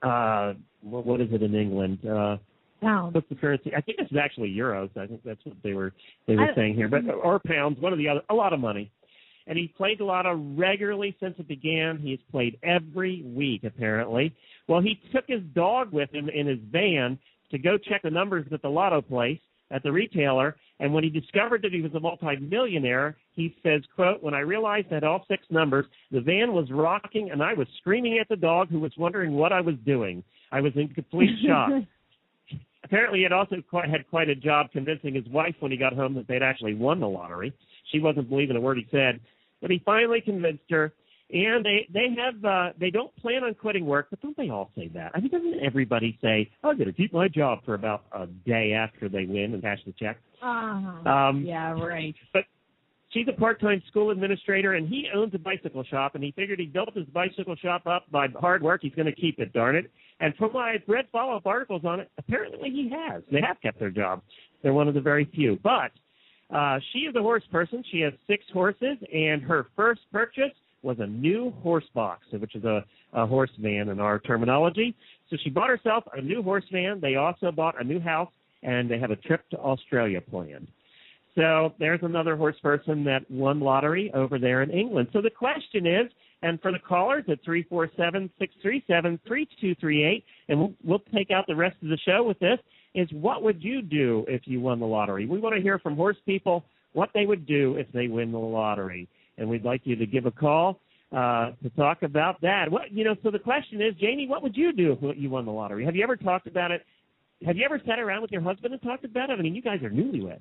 uh, what, what is it in England? Uh, Pounds. What's the currency? I think this is actually euros. I think that's what they were they were saying here, but or pounds, one or the other. A lot of money. And he's played the lotto regularly since it began. He's played every week, apparently. Well, he took his dog with him in his van to go check the numbers at the lotto place, at the retailer, and when he discovered that he was a multimillionaire, he says, quote, when I realized that all six numbers, the van was rocking and I was screaming at the dog who was wondering what I was doing. I was in complete shock. Apparently, he had also quite, had quite a job convincing his wife when he got home that they'd actually won the lottery. She wasn't believing a word he said, but he finally convinced her. And they they have uh, they don't plan on quitting work, but don't they all say that? I mean, doesn't everybody say, "I'm going to keep my job for about a day after they win and cash the check"? Uh-huh. Um, yeah, right. But she's a part-time school administrator, and he owns a bicycle shop, and he figured he built his bicycle shop up by hard work. He's going to keep it, darn it. And from what I've read follow-up articles on it, apparently he has. They have kept their jobs. They're one of the very few. But uh, she is a horse person. She has six horses, and her first purchase was a new horse box, which is a, a horse van in our terminology. So she bought herself a new horse van. They also bought a new house, and they have a trip to Australia planned. So there's another horse person that won lottery over there in England. So the question is, and for the callers at three four seven, six three seven, three two three eight, and we'll, we'll take out the rest of the show with this, is what would you do if you won the lottery? We want to hear from horse people what they would do if they win the lottery. And we'd like you to give a call uh, to talk about that. What you know, so the question is, Jamie, what would you do if you won the lottery? Have you ever talked about it? Have you ever sat around with your husband and talked about it? I mean, you guys are newlyweds.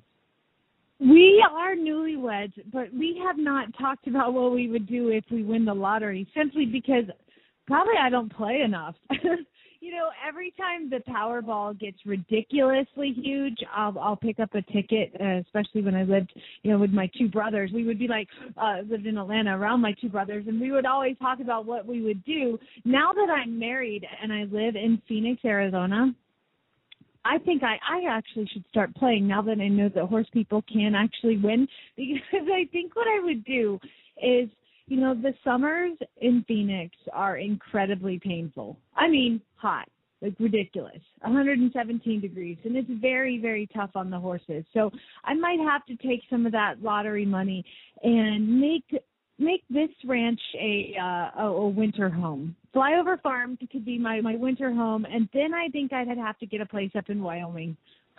We are newlyweds, but we have not talked about what we would do if we win the lottery, simply because probably I don't play enough. You know, every time the Powerball gets ridiculously huge, I'll I'll pick up a ticket, uh, especially when I lived, you know, with my two brothers. We would be like, uh, lived in Atlanta around my two brothers, and we would always talk about what we would do. Now that I'm married and I live in Phoenix, Arizona, I think I, I actually should start playing now that I know that horse people can actually win, because I think what I would do is, you know, the summers in Phoenix are incredibly painful. I mean, hot, like ridiculous, one hundred seventeen degrees, and it's very, very tough on the horses. So I might have to take some of that lottery money and make make this ranch a uh, a, a winter home. Flyover Farm could be my, my winter home, and then I think I'd have to get a place up in Wyoming.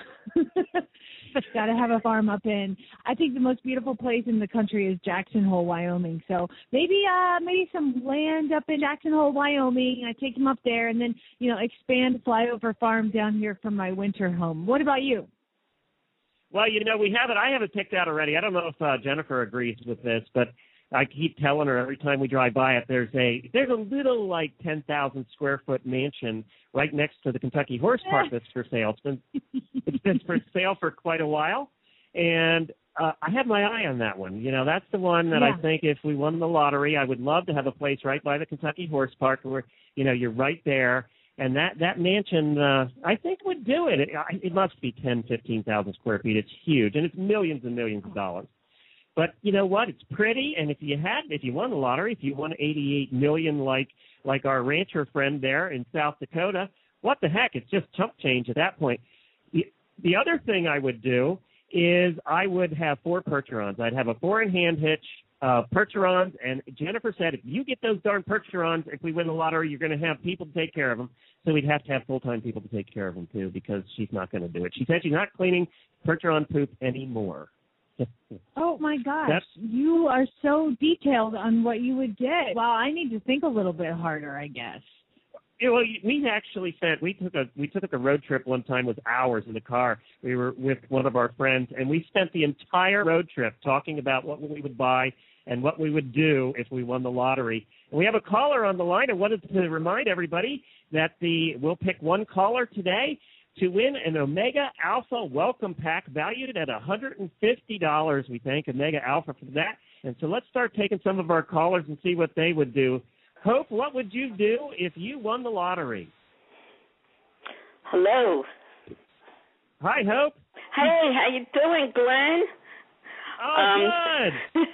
Got to have a farm up in. I think the most beautiful place in the country is Jackson Hole, Wyoming. So maybe uh maybe some land up in Jackson Hole, Wyoming. I take them up there, and then you know expand Flyover Farm down here from my winter home. What about you? Well, you know we have it. I have it picked out already. I don't know if uh, Jennifer agrees with this, but I keep telling her every time we drive by it, there's a there's a little like ten thousand square foot mansion right next to the Kentucky Horse Park that's for sale. It's been it's been for sale for quite a while, and uh, I have my eye on that one. You know, that's the one that yeah. I think if we won the lottery, I would love to have a place right by the Kentucky Horse Park where you know you're right there, and that that mansion uh, I think would do it. It, it must be ten, fifteen thousand square feet. It's huge, and it's millions and millions of dollars. But you know what? It's pretty, and if you had, if you won the lottery, if you won eighty-eight million, like like our rancher friend there in South Dakota, what the heck? It's just chump change at that point. The, the other thing I would do is I would have four Percherons. I'd have a four-in-hand hitch, uh, Percherons, and Jennifer said if you get those darn Percherons, if we win the lottery, you're going to have people to take care of them. So we'd have to have full-time people to take care of them too, because she's not going to do it. She said she's not cleaning Percheron poop anymore. Oh, my gosh. That's, you are so detailed on what you would get. Well, I need to think a little bit harder, I guess. Yeah, well, we actually spent, we took a we took a road trip one time with hours in the car. We were with one of our friends, and we spent the entire road trip talking about what we would buy and what we would do if we won the lottery. And we have a caller on the line. I wanted to remind everybody that the we'll pick one caller today to win an Omega Alpha welcome pack valued at one hundred fifty dollars. We thank Omega Alpha for that. And so let's start taking some of our callers and see what they would do. Hope, what would you do if you won the lottery? Hello. Hi, Hope. Hey, how you doing, Glenn? Oh, um, good.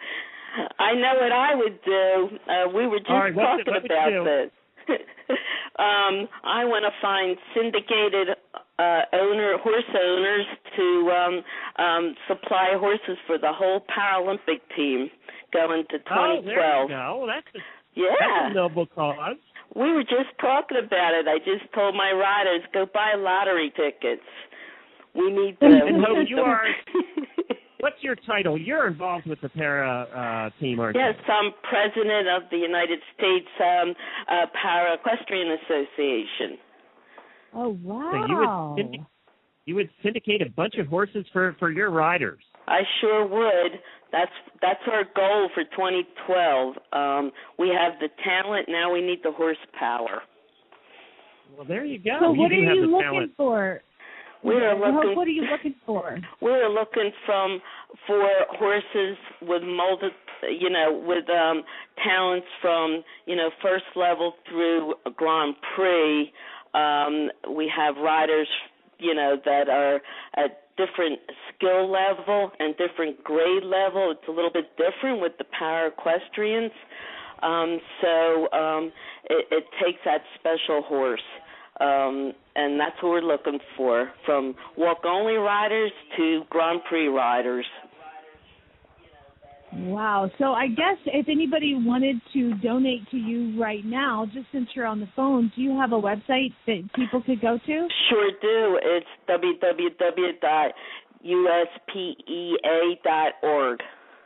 I know what I would do. Uh, we were just right, talking what about this. um, I want to find syndicated uh, owner horse owners to um, um, supply horses for the whole Paralympic team going to twenty twelve. Oh, there you go. That's a, yeah. that's a noble cause. We were just talking about it. I just told my riders, go buy lottery tickets. We need to. And Hope, you are. What's your title? You're involved with the para uh, team, aren't yes, you? Yes, I'm president of the United States um, uh, Para Equestrian Association. Oh, wow. So you would, syndic- you would syndicate a bunch of horses for, for your riders. I sure would. That's that's our goal for twenty twelve. Um, we have the talent, now we need the horsepower. Well, there you go. So you what are you looking talent. for? We are looking. What are you looking for? We're looking from for horses with multi, you know, with um, talents from you know first level through Grand Prix. Um, we have riders, you know, that are at different skill level and different grade level. It's a little bit different with the para equestrians. Um, so um, it, it takes that special horse. Um, and that's what we're looking for, from walk-only riders to Grand Prix riders. Wow. So I guess if anybody wanted to donate to you right now, just since you're on the phone, do you have a website that people could go to? Sure do. It's w w w dot u s p e a dot org.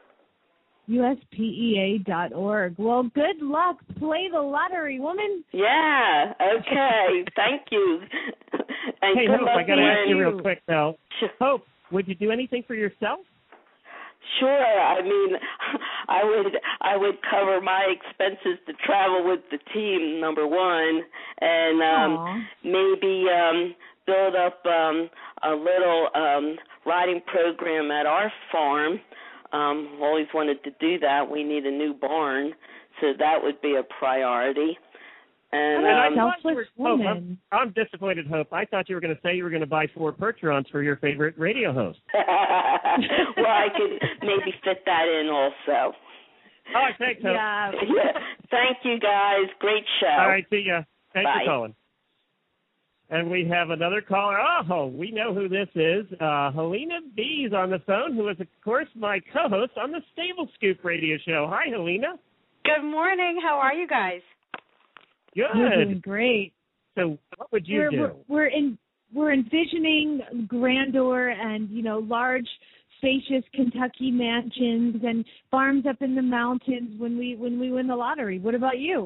U S P E A dot org. Well, good luck. Play the lottery, woman. Yeah. Okay. Thank you. And hey, good Hope, luck I got to ask you real quick, though. Sure. Hope, would you do anything for yourself? Sure. I mean, I would I would cover my expenses to travel with the team, number one, and um, maybe um, build up um, a little um, riding program at our farm. Um, always wanted to do that. We need a new barn, so that would be a priority. And, and I um, thought you were, Hope, I'm, I'm disappointed, Hope. I thought you were going to say you were going to buy four Percherons for your favorite radio host. Well, I could maybe fit that in also. All right, thanks, Hope. Yeah. Yeah. Thank you, guys. Great show. All right, see ya. Thanks Bye. for calling. And we have another caller. Oh, we know who this is. Uh, Helena B is on the phone, who is, of course, my co-host on the Stable Scoop radio show. Hi, Helena. Good morning. How are you guys? Good. You're doing great. So what would you we're, do? We're, we're, in, we're envisioning grandeur and, you know, large, spacious Kentucky mansions and farms up in the mountains when we when we win the lottery. What about you?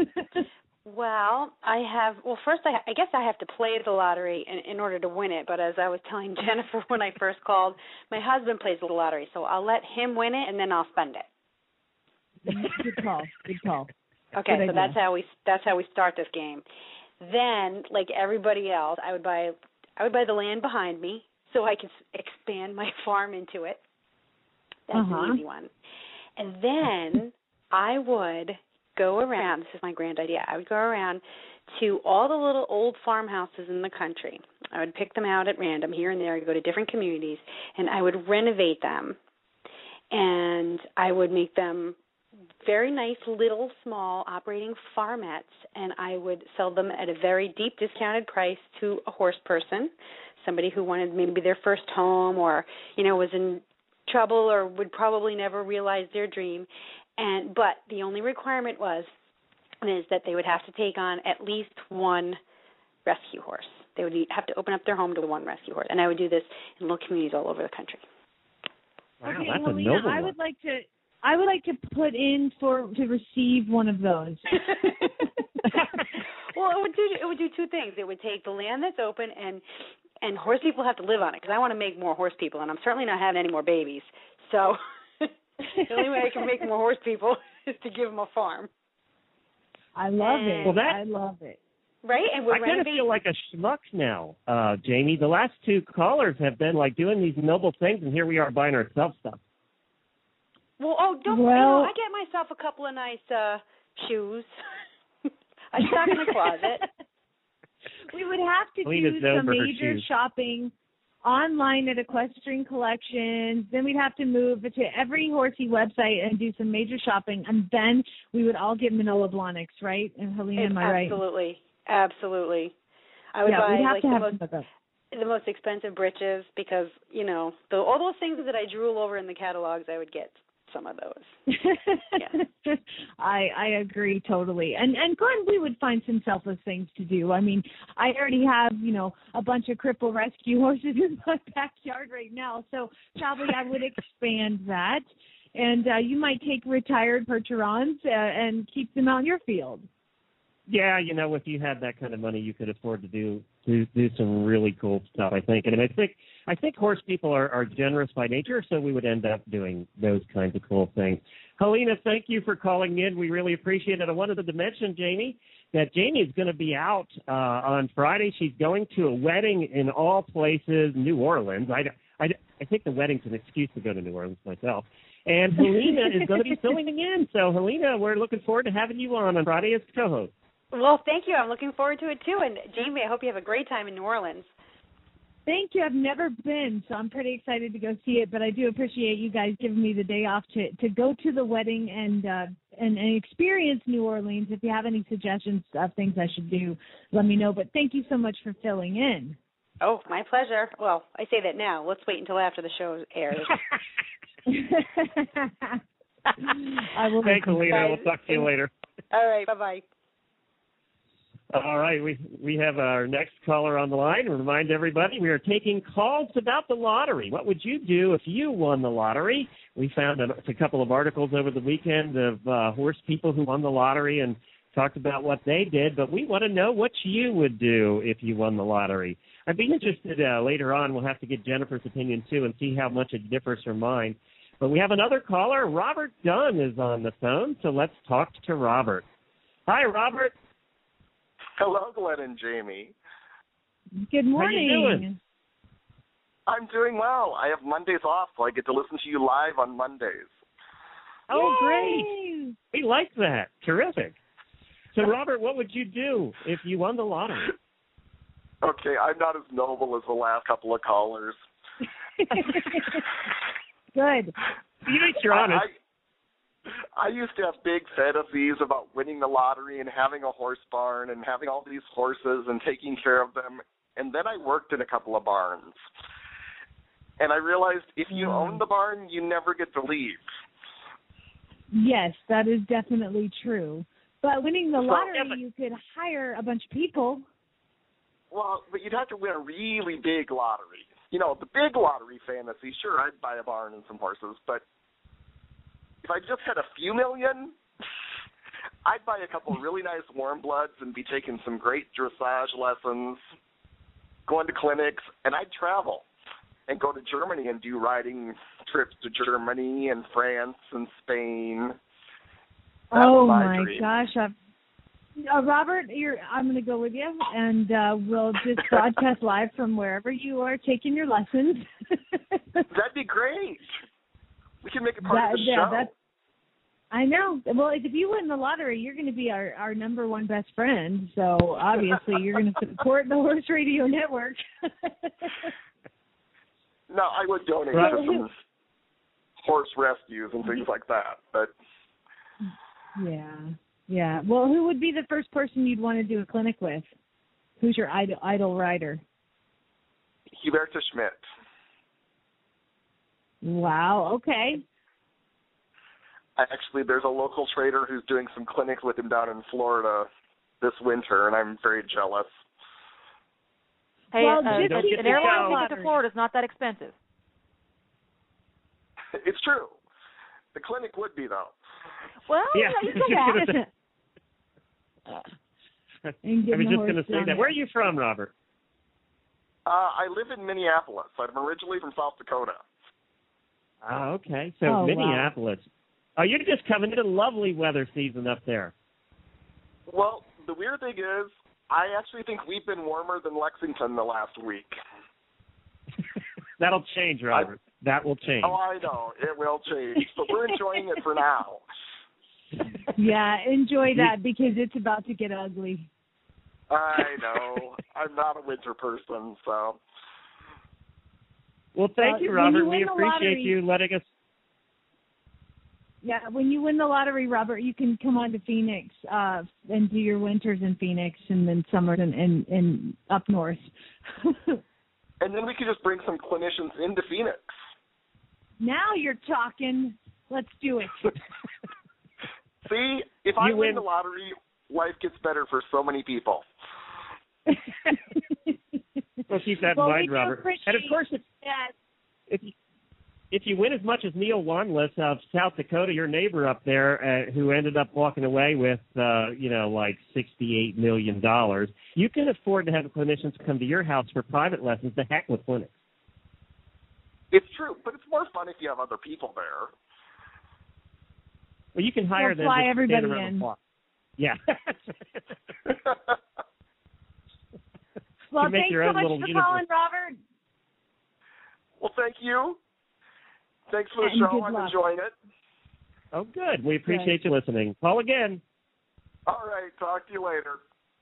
Well, I have, well, first, I, I guess I have to play the lottery in, in order to win it. But as I was telling Jennifer when I first called, my husband plays the lottery. So I'll let him win it, and then I'll spend it. Good call. Good call. Okay, Good so idea. that's how we that's how we start this game. Then, like everybody else, I would buy I would buy the land behind me so I could expand my farm into it. That's uh-huh. an easy one. And then I would go around, this is my grand idea, I would go around to all the little old farmhouses in the country. I would pick them out at random here and there. I'd go to different communities, and I would renovate them. And I would make them very nice little small operating farmettes, and I would sell them at a very deep discounted price to a horse person, somebody who wanted maybe their first home or, you know, was in trouble or would probably never realize their dream. And but the only requirement was is that they would have to take on at least one rescue horse. They would have to open up their home to one rescue horse, and I would do this in little communities all over the country. Wow, okay, that's Helena, a noble I one. would like to. I would like to put in for to receive one of those. Well, it would do it would do two things. It would take the land that's open, and and horse people have to live on it, because I want to make more horse people, and I'm certainly not having any more babies. So the only way I can make more horse people is to give them a farm. I love and, it. Well, that, I love it. Right? And we're I kind of renovate- feel like a schmuck now, uh, Jamie. The last two callers have been like doing these noble things, and here we are buying ourselves stuff. Well, oh, don't Well, you know, I get myself a couple of nice uh, shoes. I stock in the closet. We would have to Alina's do known some for her major shoes. shopping online at Equestrian Collections. Then we'd have to move to every horsey website and do some major shopping, and then we would all get Manila Blahniks, right? And Helena, It's am I right? absolutely, Absolutely. I would yeah, buy we'd have like to the have most some of those. the most expensive breeches because, you know, the, all those things that I drool over in the catalogs, I would get some of those. Yeah. I I agree totally. And and Glenn, we would find some selfless things to do. I mean, I already have, you know, a bunch of cripple rescue horses in my backyard right now, so probably I would expand that. And uh, you might take retired Percherons uh, and keep them out in your field. Yeah, you know, if you had that kind of money, you could afford to do do, do some really cool stuff, I think. And I think I think horse people are, are generous by nature, so we would end up doing those kinds of cool things. Helena, thank you for calling in. We really appreciate it. I wanted to mention, Jamie, that Jamie is going to be out uh, on Friday. She's going to a wedding in all places, New Orleans. I, I, I think the wedding's an excuse to go to New Orleans myself. And Helena is going to be filling in. So, Helena, we're looking forward to having you on on Friday as co-host. Well, thank you. I'm looking forward to it, too. And, Jamie, I hope you have a great time in New Orleans. Thank you. I've never been, so I'm pretty excited to go see it. But I do appreciate you guys giving me the day off to, to go to the wedding and, uh, and and experience New Orleans. If you have any suggestions of things I should do, let me know. But thank you so much for filling in. Oh, my pleasure. Well, I say that now. Let's wait until after the show airs. I will. Thanks, Helena. We'll talk to you later. All right. Bye-bye. All right, we we have our next caller on the line. Remind everybody we are taking calls about the lottery. What would you do if you won the lottery? We found a, a couple of articles over the weekend of uh, horse people who won the lottery and talked about what they did, but we want to know what you would do if you won the lottery. I'd be interested uh, later on. We'll have to get Jennifer's opinion, too, and see how much it differs from mine. But we have another caller. Robert Dunn is on the phone, so let's talk to Robert. Hi, Robert. Hello, Glenn and Jamie. Good morning. How you doing? I'm doing well. I have Mondays off, so I get to listen to you live on Mondays. Oh, Yay! great. We like that. Terrific. So, Robert, what would you do if you won the lottery? Okay, I'm not as noble as the last couple of callers. Good. You think you're honest. I, I used to have big fantasies about winning the lottery and having a horse barn and having all these horses and taking care of them. And then I worked in a couple of barns. And I realized if you own the barn, you never get to leave. Yes, that is definitely true. But winning the So- lottery, Yeah, but- you could hire a bunch of people. Well, but you'd have to win a really big lottery. You know, the big lottery fantasy, sure, I'd buy a barn and some horses, but if I just had a few million, I'd buy a couple of really nice warm bloods and be taking some great dressage lessons, going to clinics, and I'd travel and go to Germany and do riding trips to Germany and France and Spain. That oh was my, my dream. gosh! I've, uh, Robert, you're, I'm going to go with you, and uh, we'll just broadcast live from wherever you are taking your lessons. That'd be great. We can make it part that, of the yeah, show. That's, I know. Well, if you win the lottery, you're going to be our, our number one best friend. So obviously, you're going to support the Horse Radio Network. No, I would donate Right. to some horse rescues and things like that. But Yeah, yeah. Well, who would be the first person you'd want to do a clinic with? Who's your idol, idol rider? Hubertus Schmidt. Wow. Okay. Actually, there's a local trader who's doing some clinics with him down in Florida this winter, and I'm very jealous. Hey, Well, uh, just an keep an the airline lottery. ticket to Florida is not that expensive. It's true. The clinic would be, though. Well, Yeah, you just know, gonna say- And I getting was the just horse going to say down that. there. Where are you from, Robert? Uh, I live in Minneapolis. I'm originally from South Dakota. Oh, okay. So Oh, wow. Minneapolis. Oh, you're just coming into lovely weather season up there. Well, the weird thing is, I actually think we've been warmer than Lexington the last week. That'll change, Robert. that will change. Oh, I know. It will change. But we're enjoying it for now. Yeah, enjoy that because it's about to get ugly. I know. I'm not a winter person, so. Well, thank Uh, you, when Robert. you we win the appreciate lottery- you letting us. Yeah, when you win the lottery, Robert, you can come on to Phoenix uh, and do your winters in Phoenix and then summers in, in, in up north. And then we could just bring some clinicians into Phoenix. Now you're talking. Let's do it. See, if You I win win- the lottery, life gets better for so many people. We'll keep that Well, in we mind, do Robert. appreciate And of course, if, that. if you if you win as much as Neil Wanless of South Dakota, your neighbor up there, uh, who ended up walking away with, uh, you know, like sixty-eight million dollars, you can afford to have clinicians come to your house for private lessons. The heck with clinics. It's true, but it's more fun if you have other people there. Well, you can hire We'll them fly to everybody stand around in. the block. Yeah. Well, You make thanks your so own much little for universe. calling, Robert. Well, thank you. Thanks for the And show. good I'm luck. enjoying it. Oh, good. We appreciate you listening. Call again. All right, talk to you later.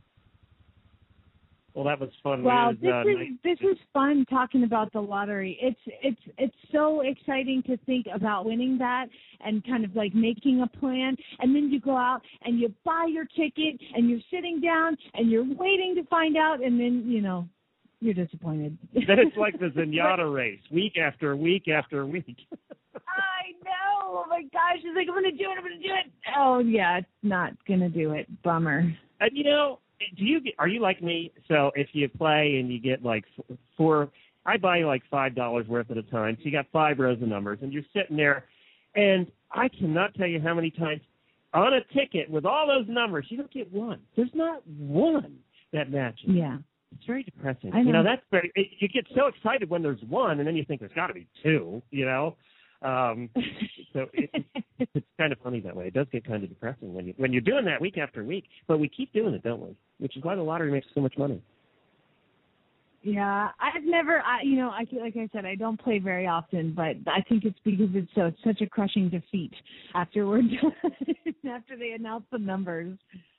Well, that was fun. Wow, It this was, uh, is nice. this is fun talking about the lottery. It's it's it's so exciting to think about winning that and kind of like making a plan, and then you go out and you buy your ticket and you're sitting down and you're waiting to find out, and then you know you're disappointed. Then it's like the Zenyatta race, week after week after week. I know. Oh my gosh, it's like I'm gonna do it. I'm gonna do it. Oh yeah, it's not gonna do it. Bummer. And you know, do you get, are you like me? So if you play and you get like f- four, I buy like five dollars worth at a time. So you got five rows of numbers, and you're sitting there, and I cannot tell you how many times on a ticket with all those numbers, you don't get one. There's not one that matches. Yeah. It's very depressing. I know. You know, that's very. It, you get so excited when there's one, and then you think there's got to be two. You know, um, so it, it, it's kind of funny that way. It does get kind of depressing when you when you're doing that week after week. But we keep doing it, don't we? Which is why the lottery makes so much money. Yeah, I've never, I, you know, I like I said, I don't play very often, but I think it's because it's so it's such a crushing defeat afterwards, after they announce the numbers.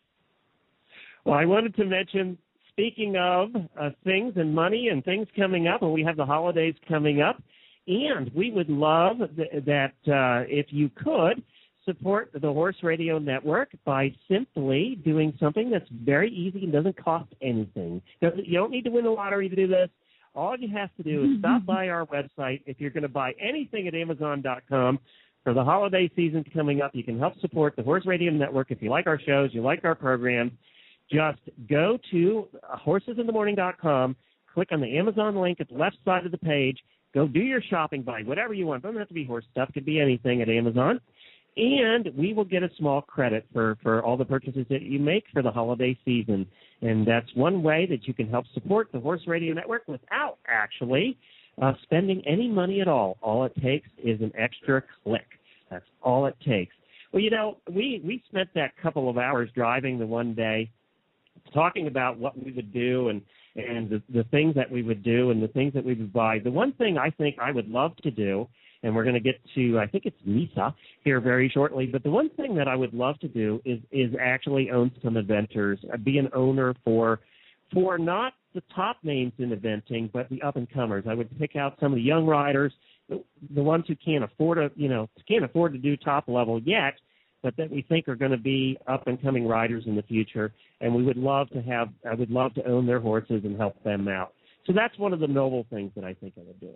Well, I wanted to mention, speaking of uh, things and money and things coming up, and we have the holidays coming up, and we would love th- that uh, if you could support the Horse Radio Network by simply doing something that's very easy and doesn't cost anything. You don't need to win the lottery to do this. All you have to do is stop by our website. If you're going to buy anything at Amazon dot com for the holiday season coming up, you can help support the Horse Radio Network. If you like our shows, you like our programs, just go to horses in the morning dot com, click on the Amazon link at the left side of the page, go do your shopping, buy whatever you want. It doesn't have to be horse stuff. It could be anything at Amazon. And we will get a small credit for, for all the purchases that you make for the holiday season. And that's one way that you can help support the Horse Radio Network without actually uh, spending any money at all. All it takes is an extra click. That's all it takes. Well, you know, we, we spent that couple of hours driving the one day talking about what we would do and, and the, the things that we would do and the things that we would buy. The one thing I think I would love to do, and we're going to get to, I think it's Misa here very shortly, but the one thing that I would love to do is is actually own some eventers, be an owner for for not the top names in eventing, but the up-and-comers. I would pick out some of the young riders, the, the ones who can't afford to, you know, can't afford to do top level yet, but that we think are going to be up-and-coming riders in the future, and we would love to have, I would love to own their horses and help them out. So that's one of the noble things that I think I would do.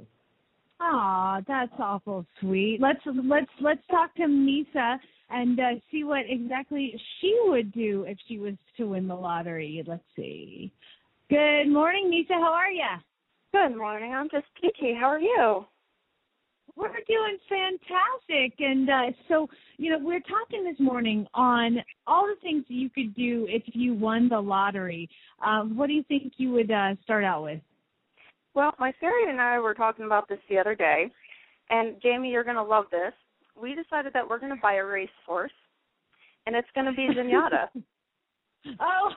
Aw, that's awful sweet. Let's let's let's talk to Misa and uh, see what exactly she would do if she was to win the lottery. Let's see. Good morning, Misa. How are you? Good morning. I'm just peachy. How are you? We're doing fantastic. And uh, so, you know, we're talking this morning on all the things that you could do if you won the lottery. Uh, what do you think you would uh, start out with? Well, my fairy and I were talking about this the other day, and Jamie, you're going to love this. We decided that we're going to buy a racehorse, and it's going to be Zenyatta. Oh.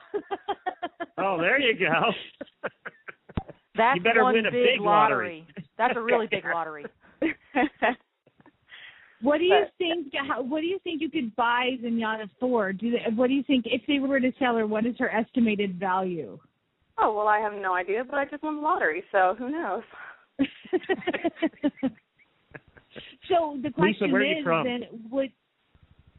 Oh, there you go. That's you better one win a big, big lottery. lottery. That's a really big lottery. What do you But- think? How, what do you think you could buy Zenyatta for? Do they, what do you think if they were to sell her? What is her estimated value? Oh, well, I have no idea, but I just won the lottery, so who knows? So the question Lisa, where are you is from? then would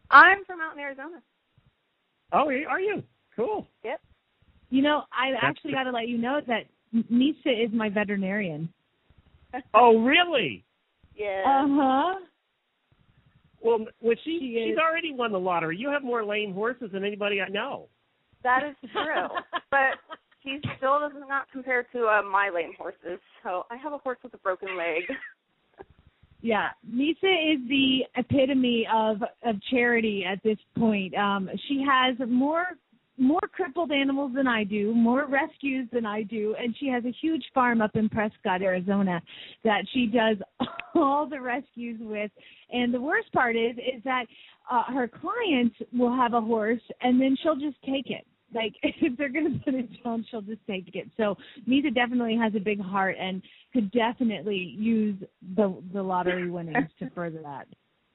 I'm from out in Arizona. Oh, are you? Cool. Yep. You know, I actually got to let you know that Misa is my veterinarian. Oh, really? Yeah. Uh-huh. Well, well she, She she's is. already won the lottery. You have more lame horses than anybody I know. That is true. But he still does not compare to uh, my lame horses. So I have a horse with a broken leg. Yeah, Misa is the epitome of of charity at this point. Um, she has more more crippled animals than I do, more rescues than I do, and she has a huge farm up in Prescott, Arizona, that she does all the rescues with. And the worst part is is that uh, her clients will have a horse, and then she'll just take it. Like, if they're going to put it down, she'll just take it. So Misa definitely has a big heart and could definitely use the the lottery winnings to further that.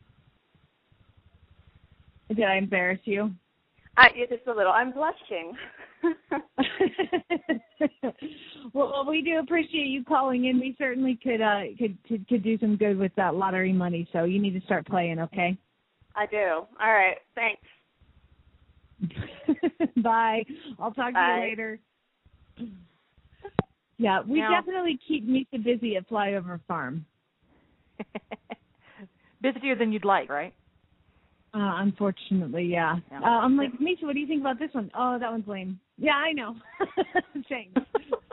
Did I embarrass you? I, just a little. I'm blushing. Well, we do appreciate you calling in. We certainly could, uh, could could could do some good with that lottery money. So you need to start playing, okay? I do. All right. Thanks. Bye. I'll talk Bye. to you later. Yeah, we Now- definitely keep Misa busy at Flyover Farm. Busier than you'd like, right? Uh, unfortunately, yeah. Yeah. Uh, I'm like, Misa, what do you think about this one? Oh, that one's lame. Yeah, I know. Thanks.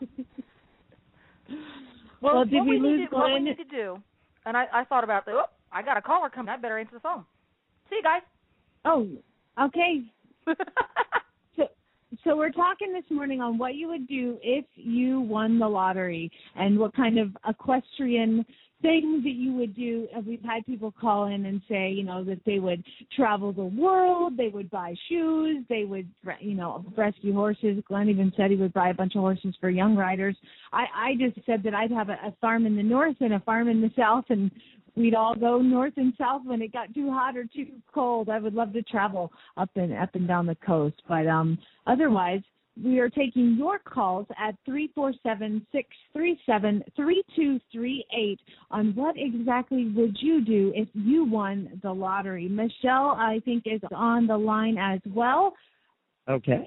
Well, Well, did what we we lose need to, what we Glenn? need to do, and I, I thought about this. Oh, I got a caller coming. I better answer the phone. See you guys. Oh, okay. so, so we're talking this morning on what you would do if you won the lottery and what kind of equestrian things that you would do. And we've had people call in and say, you know, that they would travel the world, they would buy shoes, they would, you know, rescue horses. Glenn even said he would buy a bunch of horses for young riders. I, I just said that I'd have a, a farm in the north and a farm in the south, and we'd all go north and south when it got too hot or too cold. I would love to travel up and up and down the coast. But um, otherwise, we are taking your calls at three four seven, six three seven, three two three eight on what exactly would you do if you won the lottery. Michelle, I think, is on the line as well. Okay.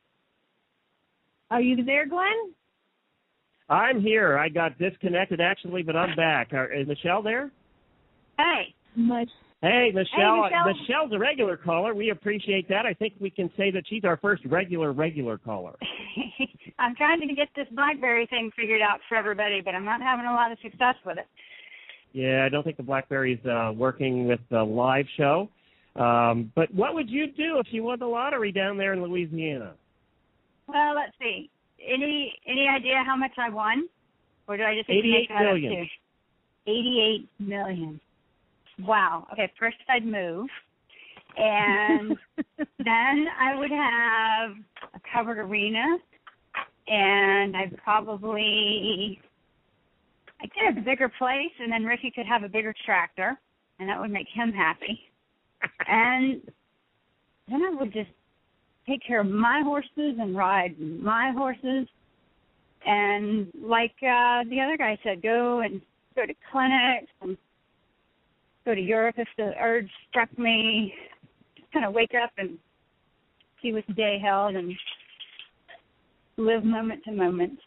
Are you there, Glenn? I'm here. I got disconnected, actually, but I'm back. Are, is Michelle there? Hey. Mich- Hey, Michelle. Hey, Michelle. Michelle's a regular caller. We appreciate that. I think we can say that she's our first regular, regular caller. I'm trying to get this BlackBerry thing figured out for everybody, but I'm not having a lot of success with it. Yeah, I don't think the BlackBerry's uh, working with the live show. Um, but what would you do if you won the lottery down there in Louisiana? Well, let's see. Any any idea how much I won? Or do I just need to eighty-eight make that up million. too? eighty-eight million. Wow. Okay, first I'd move. And then I would have a covered arena. And I'd probably, I'd get a bigger place, and then Ricky could have a bigger tractor, and that would make him happy. And then I would just take care of my horses and ride my horses. And like uh, the other guy said, go and go to clinics and go to Europe if the urge struck me. Just kind of wake up and see what the day held and live moment to moment.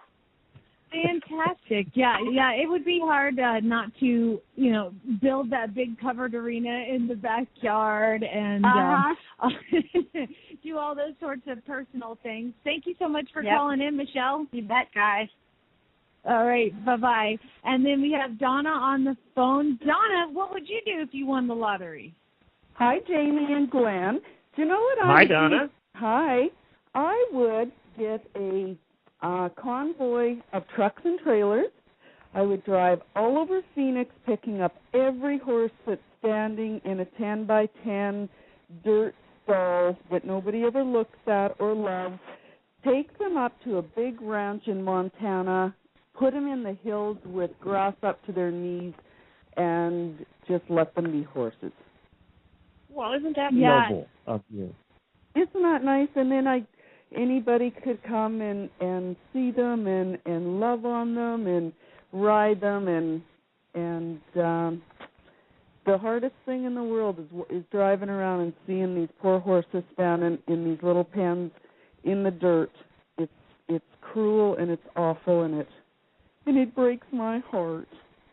Fantastic. Yeah, yeah. It would be hard uh, not to, you know, build that big covered arena in the backyard and Uh-huh. uh, do all those sorts of personal things. Thank you so much for Yep. calling in, Michelle. You bet, guys. All right. Bye-bye. And then we have Donna on the phone. Donna, what would you do if you won the lottery? Hi, Jamie and Glenn. Do you know what I Hi, would Donna. do? Hi. I would get a uh, convoy of trucks and trailers. I would drive all over Phoenix picking up every horse that's standing in a ten by ten dirt stall that nobody ever looks at or loves, take them up to a big ranch in Montana, put them in the hills with grass up to their knees, and just let them be horses. Well, isn't that Yeah. noble of you? Isn't that nice? And then I, anybody could come and, and see them and, and love on them and ride them and and um, the hardest thing in the world is is driving around and seeing these poor horses down in, in these little pens in the dirt. It's it's cruel and it's awful and it and it breaks my heart.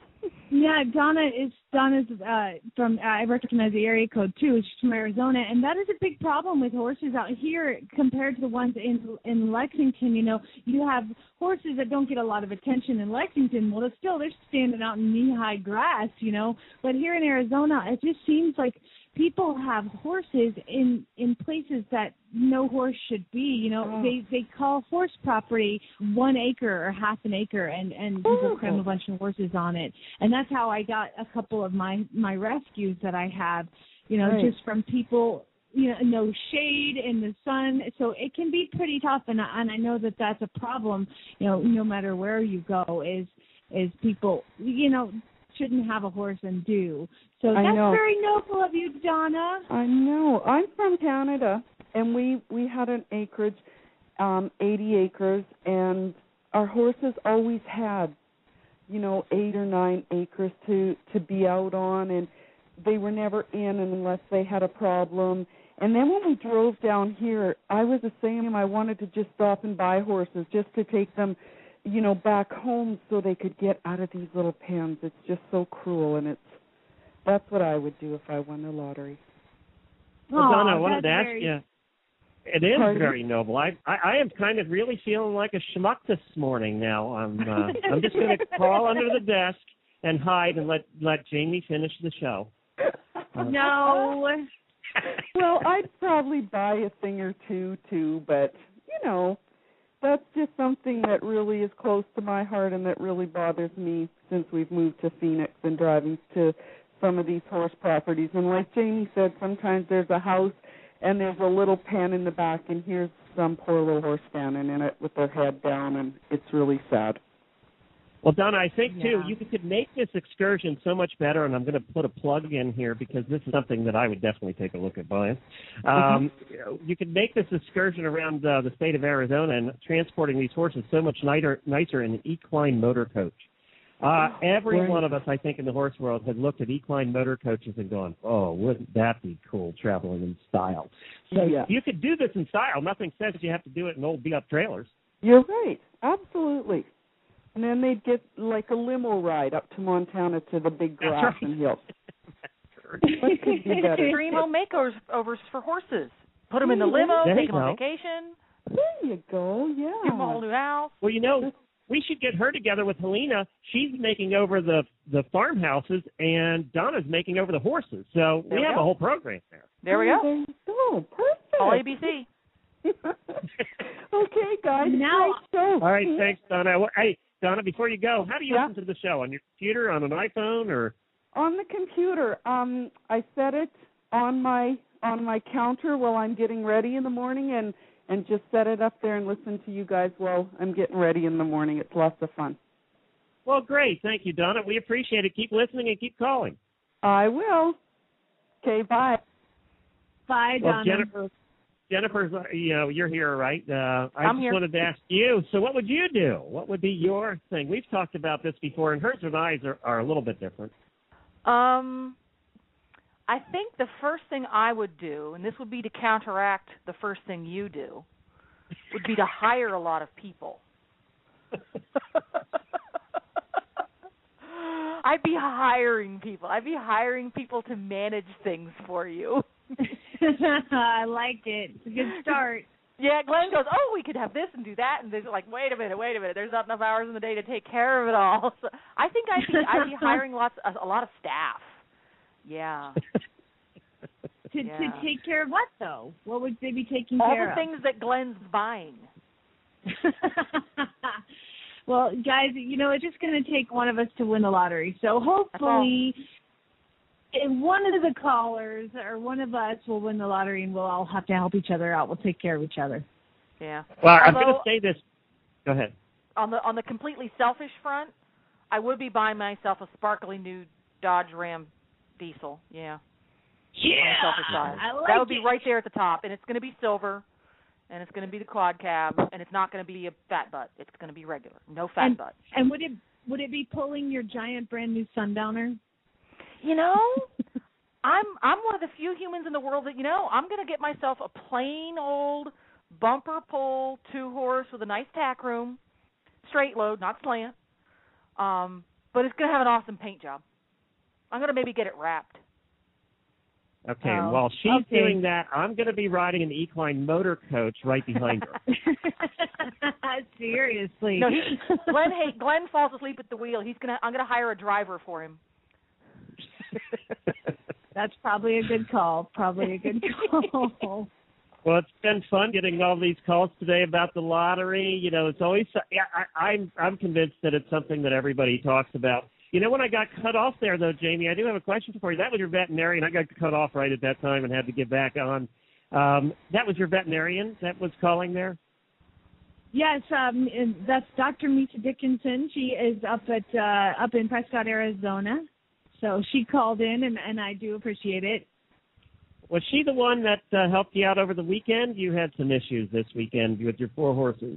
Yeah, Donna is Donna's uh, from. Uh, I recognize the area code too. She's from Arizona, and that is a big problem with horses out here compared to the ones in in Lexington. You know, you have horses that don't get a lot of attention in Lexington. Well, they're still they're standing out in knee-high grass. You know, but here in Arizona, it just seems like people have horses in in places that no horse should be. You know, oh. they they call horse property one acre or half an acre, and and people oh. cram a bunch of horses on it. And that's how I got a couple of my my rescues that I have. You know, right. just from people. You know, no shade in the sun, so it can be pretty tough. And I, and I know that that's a problem. You know, no matter where you go, is is people. You know. Shouldn't have a horse and do. So that's very noble of you, Donna. I know. I'm from Canada, and we, we had an acreage, um, eighty acres, and our horses always had, you know, eight or nine acres to, to be out on, and they were never in unless they had a problem. And then when we drove down here, I was the same. I wanted to just stop and buy horses just to take them, you know, back home so they could get out of these little pens. It's just so cruel, and it's that's what I would do if I won the lottery. Well, Donna, I wanted to ask very... you, it is Pardon? very noble. I, I I am kind of really feeling like a schmuck this morning now. I'm uh, I'm just going to crawl under the desk and hide and let, let Jamie finish the show. Uh, no. Well, I'd probably buy a thing or two, too, but, you know, that's just something that really is close to my heart and that really bothers me since we've moved to Phoenix and driving to some of these horse properties. And like Jamie said, sometimes there's a house and there's a little pen in the back, and here's some poor little horse standing in it with their head down, and it's really sad. Well, Donna, I think, too, Yeah. you could make this excursion so much better, and I'm going to put a plug in here because this is something that I would definitely take a look at buying. Um, mm-hmm. You could make this excursion around uh, the state of Arizona and transporting these horses so much nicer, nicer in an equine motor coach. Uh, every Right. one of us, I think, in the horse world has looked at equine motor coaches and gone, oh, wouldn't that be cool, traveling in style. So Yeah. you could do this in style. Nothing says you have to do it in old beat-up trailers. You're right. Absolutely. And then they'd get like a limo ride up to Montana to the big grass and hills. What could be better? Extreme home makeovers overs for horses. Put them in the limo, There take you them on go. vacation, There you go, yeah. give them a whole new house. Well, you know, we should get her together with Helena. She's making over the the farmhouses, and Donna's making over the horses. So There we we have go. a whole program there. There we Oh, go. there you go. Perfect. All A B C. Okay, guys. Now- great show. All right, thanks, Donna. Well, hey, Donna, before you go, how do you Yeah. listen to the show? On your computer, on an iPhone, or? On the computer, um, I set it on my on my counter while I'm getting ready in the morning, and and just set it up there and listen to you guys while I'm getting ready in the morning. It's lots of fun. Well, great. Thank you, Donna. We appreciate it. Keep listening and keep calling. I will. Okay, bye. Bye, Well, Donna. Jennifer, Jennifer's, uh, you know, you're here, right? Uh, I I'm just here. wanted to ask you, so what would you do? What would be your thing? We've talked about this before, and hers and I's are, are a little bit different. Um, I think the first thing I would do, and this would be to counteract the first thing you do, would be to hire a lot of people. I'd be hiring people. I'd be hiring people to manage things for you. I like it. It's a good start. Yeah, Glenn goes, oh, we could have this and do that, and they're like, wait a minute, wait a minute, there's not enough hours in the day to take care of it all. So I think I'd be, I'd be hiring lots, a, a lot of staff. Yeah. To Yeah. to take care of what though? What would they be taking All care the of? things that Glenn's buying. Well, guys, you know, it's just going to take one of us to win the lottery. So hopefully, if one of the callers or one of us will win the lottery, and we'll all have to help each other out. We'll take care of each other. Yeah. Well, I'm Although, going to say this. Go ahead. On the on the completely selfish front, I would be buying myself a sparkly new Dodge Ram diesel. Yeah. Yeah. On the selfish side. I like that would be it. right there at the top, and it's going to be silver, and it's going to be the quad cab, and it's not going to be a fat butt. It's going to be regular, no fat and, butt. And would it would it be pulling your giant brand new Sundowner? You know, I'm I'm one of the few humans in the world that, you know, I'm going to get myself a plain old bumper pull two horse with a nice tack room, straight load, not slant. Um, but it's going to have an awesome paint job. I'm going to maybe get it wrapped. Okay, Oh, while she's okay. doing that, I'm going to be riding an equine motor coach right behind her. Seriously. No, he, Glenn. Hey, Glenn falls asleep at the wheel. He's gonna. I'm gonna hire a driver for him. That's probably a good call. Probably a good call. Well, it's been fun getting all these calls today about the lottery. You know, it's always. Yeah, I, I'm. I'm convinced that it's something that everybody talks about. You know, when I got cut off there, though, Jamie, I do have a question for you. That was your veterinarian. I got cut off right at that time and had to get back on. Um, that was your veterinarian that was calling there? Yes, um, and that's Doctor Misa Dickinson. She is up at uh, up in Prescott, Arizona. So she called in, and, and I do appreciate it. Was she the one that uh, helped you out over the weekend? You had some issues this weekend with your four horses.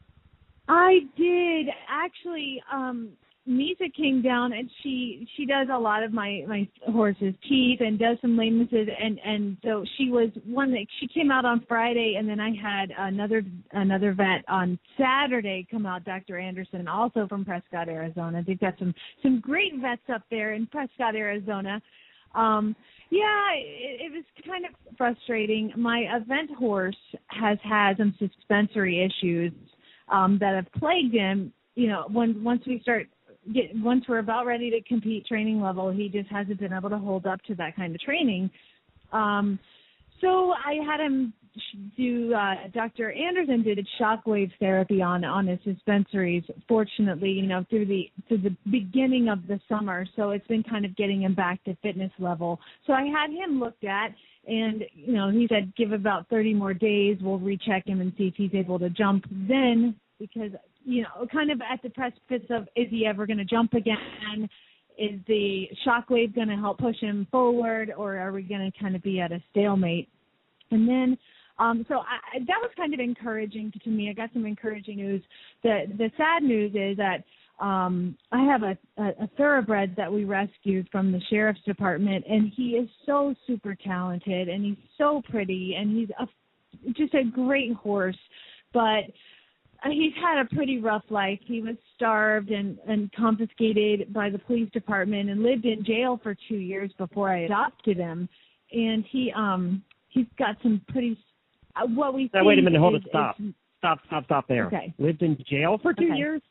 I did. Actually, um, Misa came down, and she she does a lot of my, my horses' teeth and does some lamenesses, and, and so she was one that she came out on Friday, and then I had another another vet on Saturday come out, Doctor Anderson, also from Prescott, Arizona. They've got some, some great vets up there in Prescott, Arizona. Um, yeah, it, it was kind of frustrating. My event horse has had some suspensory issues um, that have plagued him. You know, when once we start get once we're about ready to compete training level, he just hasn't been able to hold up to that kind of training. Um, so I had him do. Uh, Doctor Anderson did shockwave therapy on on his suspensories. Fortunately, you know, through the through the beginning of the summer, so it's been kind of getting him back to fitness level. So I had him looked at, and you know, he said give about thirty more days. We'll recheck him and see if he's able to jump then, because you know, kind of at the precipice of is he ever going to jump again? Is the shockwave going to help push him forward, or are we going to kind of be at a stalemate? And then, um, so I, that was kind of encouraging to me. I got some encouraging news. The the sad news is that um, I have a, a, a thoroughbred that we rescued from the sheriff's department, and he is so super talented, and he's so pretty, and he's a, just a great horse, but he's had a pretty rough life. He was starved and, and confiscated by the police department and lived in jail for two years before I adopted him. And he um he's got some pretty uh, what we. Now, think wait a minute. Hold is, it. Stop. Is, stop. Stop. Stop there. Okay. Lived in jail for two Okay. years.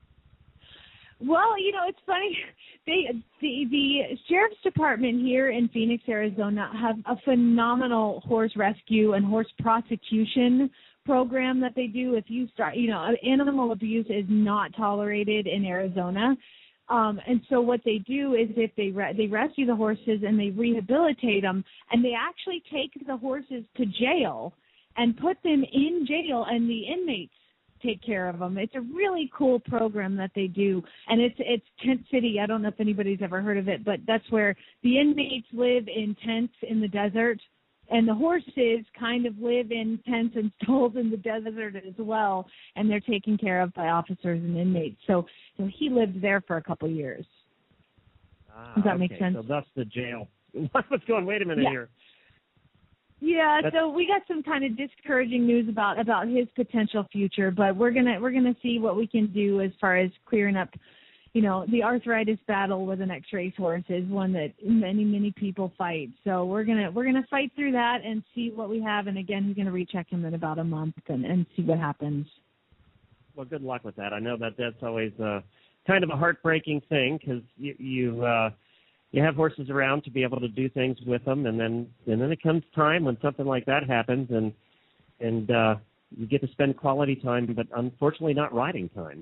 Well, you know, it's funny. They the the sheriff's department here in Phoenix, Arizona, have a phenomenal horse rescue and horse prosecution program that they do. If you start, you know, animal abuse is not tolerated in Arizona. Um, and so what they do is if they re- they rescue the horses and they rehabilitate them, and they actually take the horses to jail and put them in jail, and the inmates take care of them. It's a really cool program that they do, and it's it's Tent City. I don't know if anybody's ever heard of it, but that's where the inmates live in tents in the desert, and the horses kind of live in tents and stalls in the desert as well, and they're taken care of by officers and inmates. So, so he lived there for a couple of years. Ah, Does that okay. make sense? So that's the jail. What's going? Wait a minute Yeah. here. Yeah, That's- so we got some kind of discouraging news about about his potential future, but we're gonna we're gonna see what we can do as far as clearing up, you know, the arthritis battle with an X-race horse is one that many many people fight. So we're gonna we're gonna fight through that and see what we have. And again, he's gonna recheck him in about a month and, and see what happens. Well, good luck with that. I know that that's always uh, kind of a heartbreaking thing because you you, uh, you have horses around to be able to do things with them, and then and then it comes time when something like that happens, and and uh, you get to spend quality time, but unfortunately not riding time.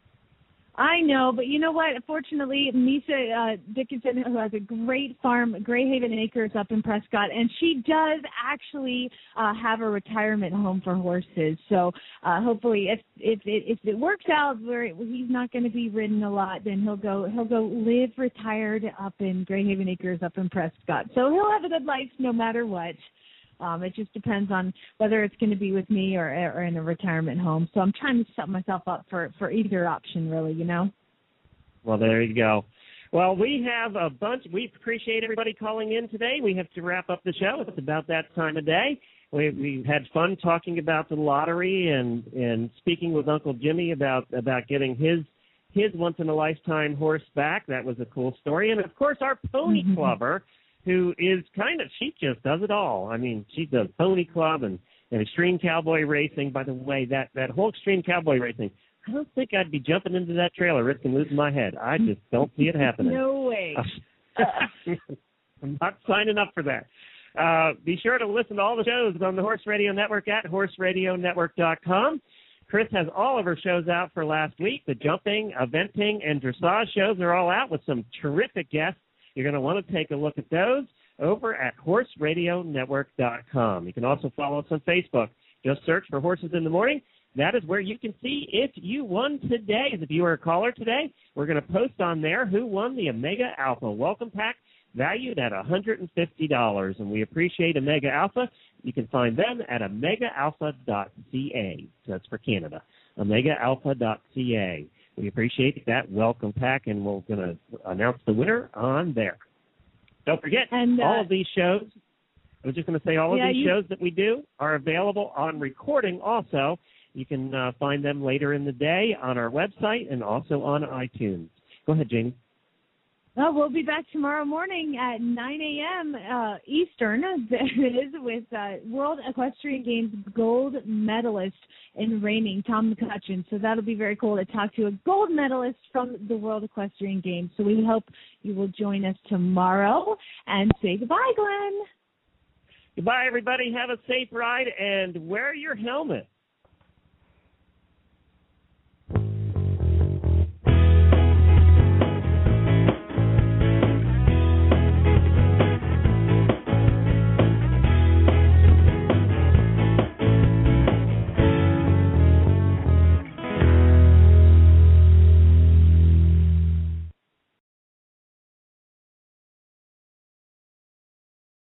I know, but you know what? Fortunately, Misa uh, Dickinson, who has a great farm, Greyhaven Acres up in Prescott, and she does actually uh, have a retirement home for horses. So uh, hopefully, if if it, if it works out where he's not going to be ridden a lot, then he'll go he'll go live retired up in Greyhaven Acres up in Prescott. So he'll have a good life no matter what. Um, it just depends on whether it's going to be with me or, or in a retirement home. So I'm trying to set myself up for, for either option, really, you know. Well, there you go. Well, we have a bunch. We appreciate everybody calling in today. We have to wrap up the show. It's about that time of day. We we had fun talking about the lottery and, and speaking with Uncle Jimmy about, about getting his his once-in-a-lifetime horse back. That was a cool story. And, of course, our pony mm-hmm. clubber, who is kind of, she just does it all. I mean, she does pony club and, and extreme cowboy racing. By the way, that, that whole extreme cowboy racing, I don't think I'd be jumping into that trailer risking losing my head. I just don't see it happening. No way. I'm not signing up for that. Uh, be sure to listen to all the shows on the Horse Radio Network at horse radio network dot com. Chris has all of her shows out for last week. The jumping, eventing, and dressage shows are all out with some terrific guests. You're going to want to take a look at those over at horse radio network dot com. You can also follow us on Facebook. Just search for Horses in the Morning. That is where you can see if you won today. If you were a caller today, we're going to post on there who won the Omega Alpha Welcome Pack, valued at one hundred fifty dollars. And we appreciate Omega Alpha. You can find them at omega alpha dot c a. That's for Canada, omega alpha dot c a. We appreciate that welcome pack, and we're going to announce the winner on there. Don't forget, and, uh, all of these shows, I was just going to say, all of yeah, these you... shows that we do are available on recording also. You can uh, find them later in the day on our website and also on iTunes. Go ahead, Jamie. Well, we'll be back tomorrow morning at nine a.m. Uh, Eastern, that is, with uh, World Equestrian Games gold medalist in reining, Tom McCutcheon. So that'll be very cool to talk to a gold medalist from the World Equestrian Games. So we hope you will join us tomorrow. And say goodbye, Glenn. Goodbye, everybody. Have a safe ride and wear your helmet.